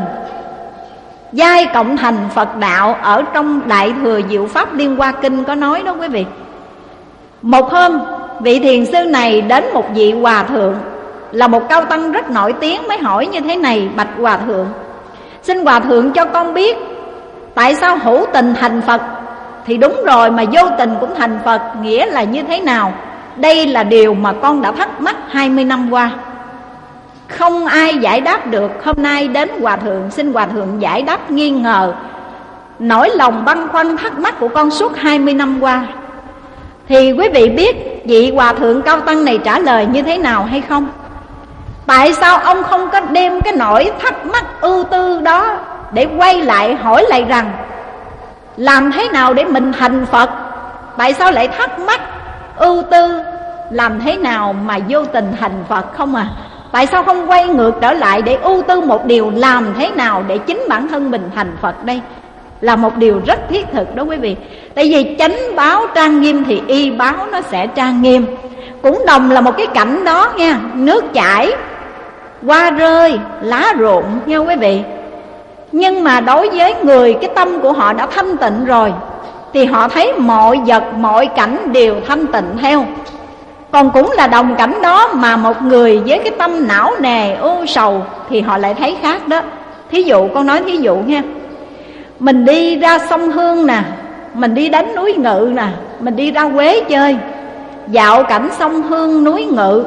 giai cộng thành Phật đạo ở trong Đại Thừa Diệu Pháp Liên Hoa Kinh có nói đó quý vị. Một hôm vị thiền sư này đến một vị hòa thượng, là một cao tăng rất nổi tiếng, mới hỏi như thế này: bạch hòa thượng, xin hòa thượng cho con biết tại sao hữu tình thành Phật? Thì đúng rồi, mà vô tình cũng thành Phật, nghĩa là như thế nào? Đây là điều mà con đã thắc mắc hai mươi năm qua, không ai giải đáp được. Hôm nay đến hòa thượng, xin hòa thượng giải đáp nghi ngờ, nỗi lòng băn khoăn thắc mắc của con suốt hai mươi năm qua. Thì quý vị biết vị hòa thượng cao tăng này trả lời như thế nào hay không? Tại sao ông không có đem cái nỗi thắc mắc ưu tư đó để quay lại hỏi lại rằng làm thế nào để mình thành Phật? Tại sao lại thắc mắc ưu tư làm thế nào mà vô tình thành Phật không à? Tại sao không quay ngược trở lại để ưu tư một điều làm thế nào để chính bản thân mình thành Phật? Đây là một điều rất thiết thực đó quý vị. Tại vì chánh báo trang nghiêm thì y báo nó sẽ trang nghiêm. Cũng đồng là một cái cảnh đó nha, nước chảy hoa rơi lá rụng nha quý vị. Nhưng mà đối với người cái tâm của họ đã thanh tịnh rồi thì họ thấy mọi vật mọi cảnh đều thanh tịnh theo. Còn cũng là đồng cảnh đó mà một người với cái tâm não nề ưu sầu thì họ lại thấy khác đó. Thí dụ con nói thí dụ nha, mình đi ra sông Hương nè, mình đi đến núi Ngự nè, mình đi ra Quế chơi, dạo cảnh sông Hương núi Ngự,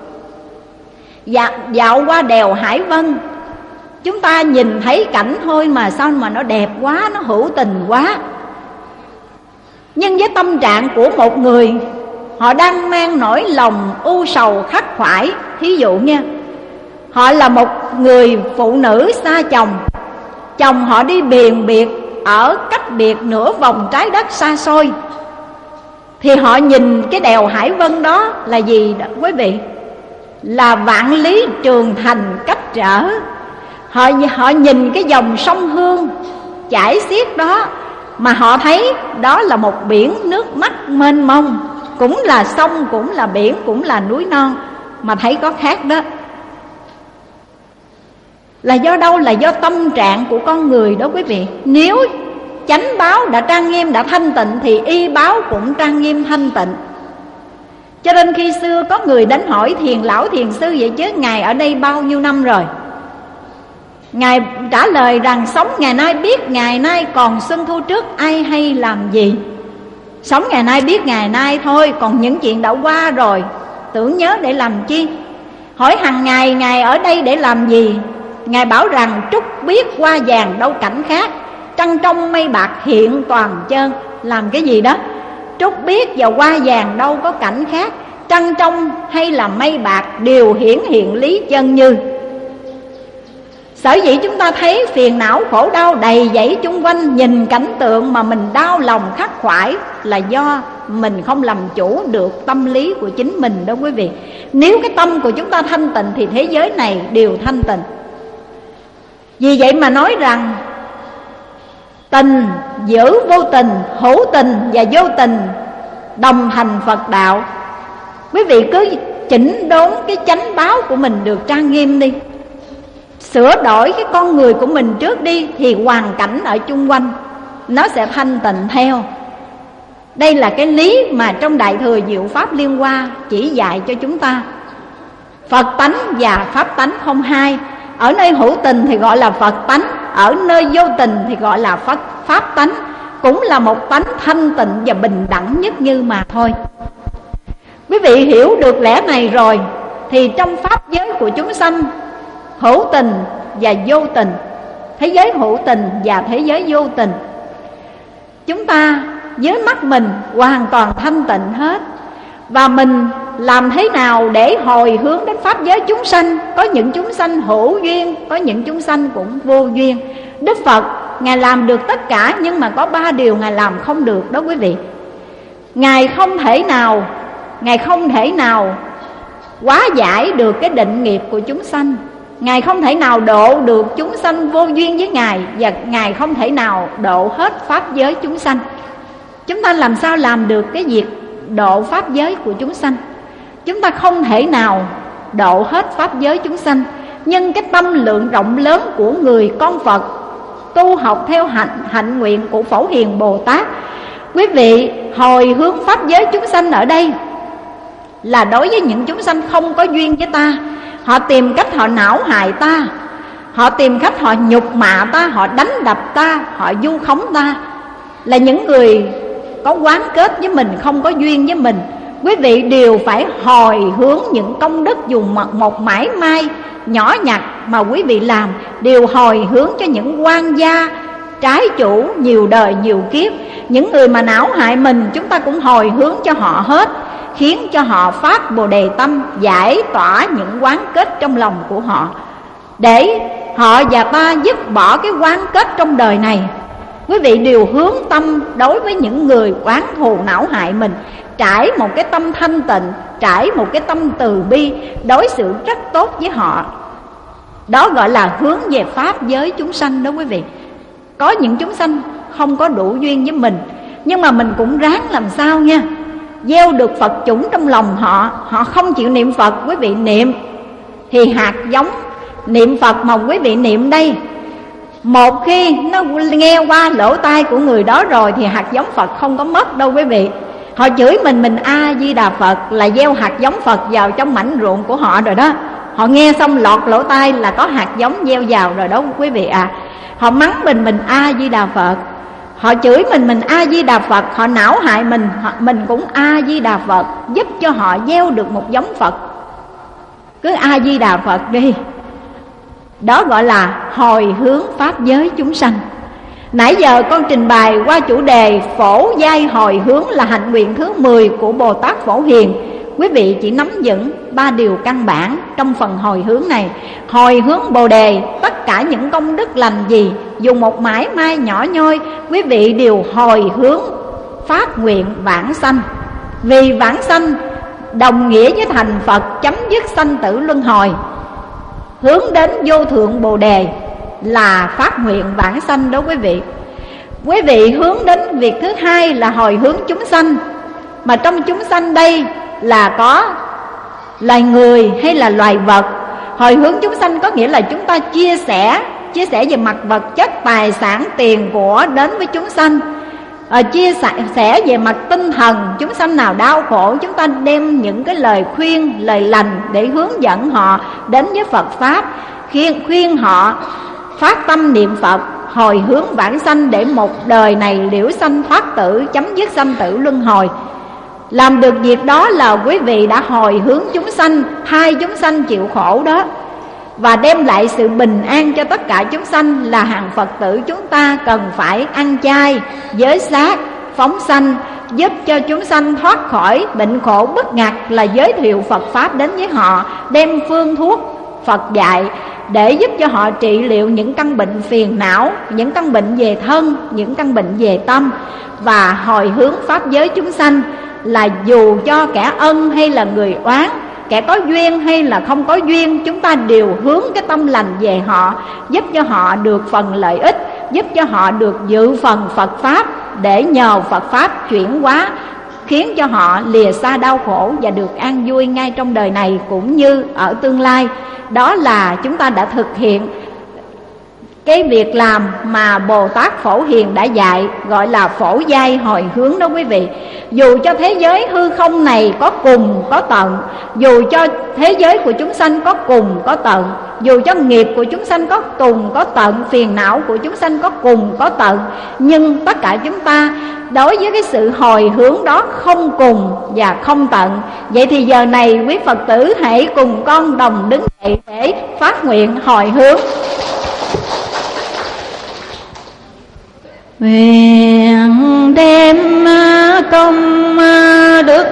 dạ, dạo qua đèo Hải Vân, chúng ta nhìn thấy cảnh thôi mà sao mà nó đẹp quá, nó hữu tình quá. Nhưng với tâm trạng của một người, họ đang mang nỗi lòng u sầu khắc khoải. Thí dụ nha, họ là một người phụ nữ xa chồng, chồng họ đi biền biệt ở cách biệt nửa vòng trái đất xa xôi, thì họ nhìn cái đèo Hải Vân đó là gì đó quý vị? Là vạn lý trường thành cách trở. Họ, họ nhìn cái dòng sông Hương chảy xiết đó mà họ thấy đó là một biển nước mắt mênh mông, cũng là sông, cũng là biển, cũng là núi non, mà thấy có khác đó. Là do đâu? Là do tâm trạng của con người đó quý vị. Nếu chánh báo đã trang nghiêm, đã thanh tịnh thì y báo cũng trang nghiêm thanh tịnh. Cho nên khi xưa có người đến hỏi thiền lão thiền sư: vậy chứ Ngài ở đây bao nhiêu năm rồi? Ngài trả lời rằng sống ngày nay biết ngày nay, còn xuân thu trước ai hay làm gì. Sống ngày nay biết ngày nay thôi, còn những chuyện đã qua rồi tưởng nhớ để làm chi. Hỏi hàng ngày Ngài ở đây để làm gì? Ngài bảo rằng trúc biết hoa vàng đâu cảnh khác, trăng trong mây bạc hiện toàn chân. Làm cái gì đó? Trúc biết và hoa vàng đâu có cảnh khác, trăng trong hay là mây bạc đều hiển hiện lý chân như. Sở dĩ chúng ta thấy phiền não khổ đau đầy dẫy chung quanh, nhìn cảnh tượng mà mình đau lòng khắc khoải, là do mình không làm chủ được tâm lý của chính mình đó quý vị. Nếu cái tâm của chúng ta thanh tịnh thì thế giới này đều thanh tịnh. Vì vậy mà nói rằng tình giữ vô tình, hữu tình và vô tình đồng thành Phật đạo. Quý vị cứ chỉnh đốn cái chánh báo của mình được trang nghiêm đi, sửa đổi cái con người của mình trước đi, thì hoàn cảnh ở chung quanh nó sẽ thanh tịnh theo. Đây là cái lý mà trong Đại Thừa Diệu Pháp Liên Hoa chỉ dạy cho chúng ta. Phật tánh và Pháp tánh không hai. Ở nơi hữu tình thì gọi là Phật tánh, ở nơi vô tình thì gọi là Pháp, Pháp tánh. Cũng là một tánh thanh tịnh và bình đẳng nhất như mà thôi. Quý vị hiểu được lẽ này rồi thì trong pháp giới của chúng sanh, hữu tình và vô tình, thế giới hữu tình và thế giới vô tình, chúng ta dưới mắt mình hoàn toàn thanh tịnh hết. Và mình làm thế nào để hồi hướng đến pháp giới chúng sanh? Có những chúng sanh hữu duyên, có những chúng sanh cũng vô duyên. Đức Phật Ngài làm được tất cả, nhưng mà có ba điều Ngài làm không được đó quý vị. Ngài không thể nào Ngài không thể nào hóa giải được cái định nghiệp của chúng sanh. Ngài không thể nào độ được chúng sanh vô duyên với Ngài, và Ngài không thể nào độ hết pháp giới chúng sanh. Chúng ta làm sao làm được cái việc độ pháp giới của chúng sanh? Chúng ta không thể nào độ hết pháp giới chúng sanh. Nhưng cái tâm lượng rộng lớn của người con Phật tu học theo hạnh, hạnh nguyện của Phổ Hiền Bồ Tát, quý vị hồi hướng pháp giới chúng sanh ở đây là đối với những chúng sanh không có duyên với ta. Họ tìm cách họ não hại ta, họ tìm cách họ nhục mạ ta, họ đánh đập ta, họ vu khống ta, là những người có oán kết với mình, không có duyên với mình. Quý vị đều phải hồi hướng những công đức dùng một mãi may nhỏ nhặt mà quý vị làm, đều hồi hướng cho những quan gia trái chủ nhiều đời nhiều kiếp. Những người mà não hại mình, chúng ta cũng hồi hướng cho họ hết, khiến cho họ phát Bồ Đề tâm, giải tỏa những oán kết trong lòng của họ, để họ và ta dứt bỏ cái oán kết trong đời này. Quý vị đều hướng tâm đối với những người oán thù não hại mình, trải một cái tâm thanh tịnh, trải một cái tâm từ bi, đối xử rất tốt với họ. Đó gọi là hướng về pháp giới chúng sanh đó quý vị. Có những chúng sanh không có đủ duyên với mình, nhưng mà mình cũng ráng làm sao nha, gieo được Phật chủng trong lòng họ. Họ không chịu niệm Phật, quý vị niệm, thì hạt giống niệm Phật mà quý vị niệm đây, một khi nó nghe qua lỗ tai của người đó rồi thì hạt giống Phật không có mất đâu quý vị. Họ chửi mình, mình A-di-đà Phật là gieo hạt giống Phật vào trong mảnh ruộng của họ rồi đó. Họ nghe xong lọt lỗ tai là có hạt giống gieo vào rồi đó quý vị à. Họ mắng mình, mình A-di-đà Phật. Họ chửi mình, mình A-di-đà Phật. Họ não hại mình, mình cũng A-di-đà Phật, giúp cho họ gieo được một giống Phật. Cứ A-di-đà Phật đi. Đó gọi là hồi hướng pháp giới chúng sanh. Nãy giờ con trình bày qua chủ đề phổ giai hồi hướng là hạnh nguyện thứ mười của Bồ Tát Phổ Hiền. Quý vị chỉ nắm vững ba điều căn bản trong phần hồi hướng này. Hồi hướng Bồ Đề, tất cả những công đức lành gì, dùng một mãi may nhỏ nhoi, quý vị đều hồi hướng phát nguyện vãng sanh. Vì vãng sanh đồng nghĩa với thành Phật, chấm dứt sanh tử luân hồi. Hướng đến vô thượng Bồ Đề là phát nguyện vãng sanh đó quý vị. Quý vị hướng đến việc thứ hai là hồi hướng chúng sanh. Mà trong chúng sanh đây là có loài người hay là loài vật. Hồi hướng chúng sanh có nghĩa là chúng ta chia sẻ Chia sẻ về mặt vật chất, tài sản, tiền của đến với chúng sanh. à, Chia sẻ về mặt tinh thần, chúng sanh nào đau khổ, chúng ta đem những cái lời khuyên, lời lành để hướng dẫn họ đến với Phật Pháp, khuyên, khuyên họ phát tâm niệm Phật, hồi hướng vãng sanh để một đời này liễu sanh thoát tử, chấm dứt sanh tử luân hồi. Làm được việc đó là quý vị đã hồi hướng chúng sanh, hai chúng sanh chịu khổ đó, và đem lại sự bình an cho tất cả chúng sanh. Là hàng Phật tử chúng ta cần phải ăn chay, giới sát, phóng sanh, giúp cho chúng sanh thoát khỏi bệnh khổ bức ngặt, là giới thiệu Phật Pháp đến với họ, đem phương thuốc Phật dạy để giúp cho họ trị liệu những căn bệnh phiền não, những căn bệnh về thân, những căn bệnh về tâm. Và hồi hướng pháp giới chúng sanh là dù cho kẻ ân hay là người oán, kẻ có duyên hay là không có duyên, chúng ta đều hướng cái tâm lành về họ, giúp cho họ được phần lợi ích, giúp cho họ được dự phần Phật Pháp, để nhờ Phật Pháp chuyển hóa, khiến cho họ lìa xa đau khổ và được an vui ngay trong đời này cũng như ở tương lai. Đó là chúng ta đã thực hiện cái việc làm mà Bồ Tát Phổ Hiền đã dạy, gọi là phổ giai hồi hướng đó quý vị. Dù cho thế giới hư không này có cùng có tận, dù cho thế giới của chúng sanh có cùng có tận, dù cho nghiệp của chúng sanh có cùng có tận, phiền não của chúng sanh có cùng có tận, nhưng tất cả chúng ta đối với cái sự hồi hướng đó không cùng và không tận. Vậy thì giờ này quý Phật tử hãy cùng con đồng đứng dậy để phát nguyện hồi hướng. Nguyện đem công đức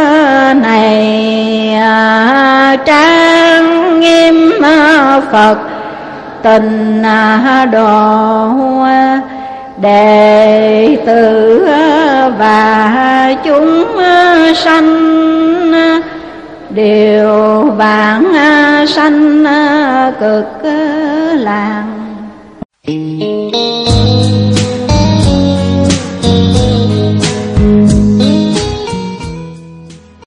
này trang nghiêm Phật tình độ, đệ tử và chúng sanh đều vãng sanh cực lạc.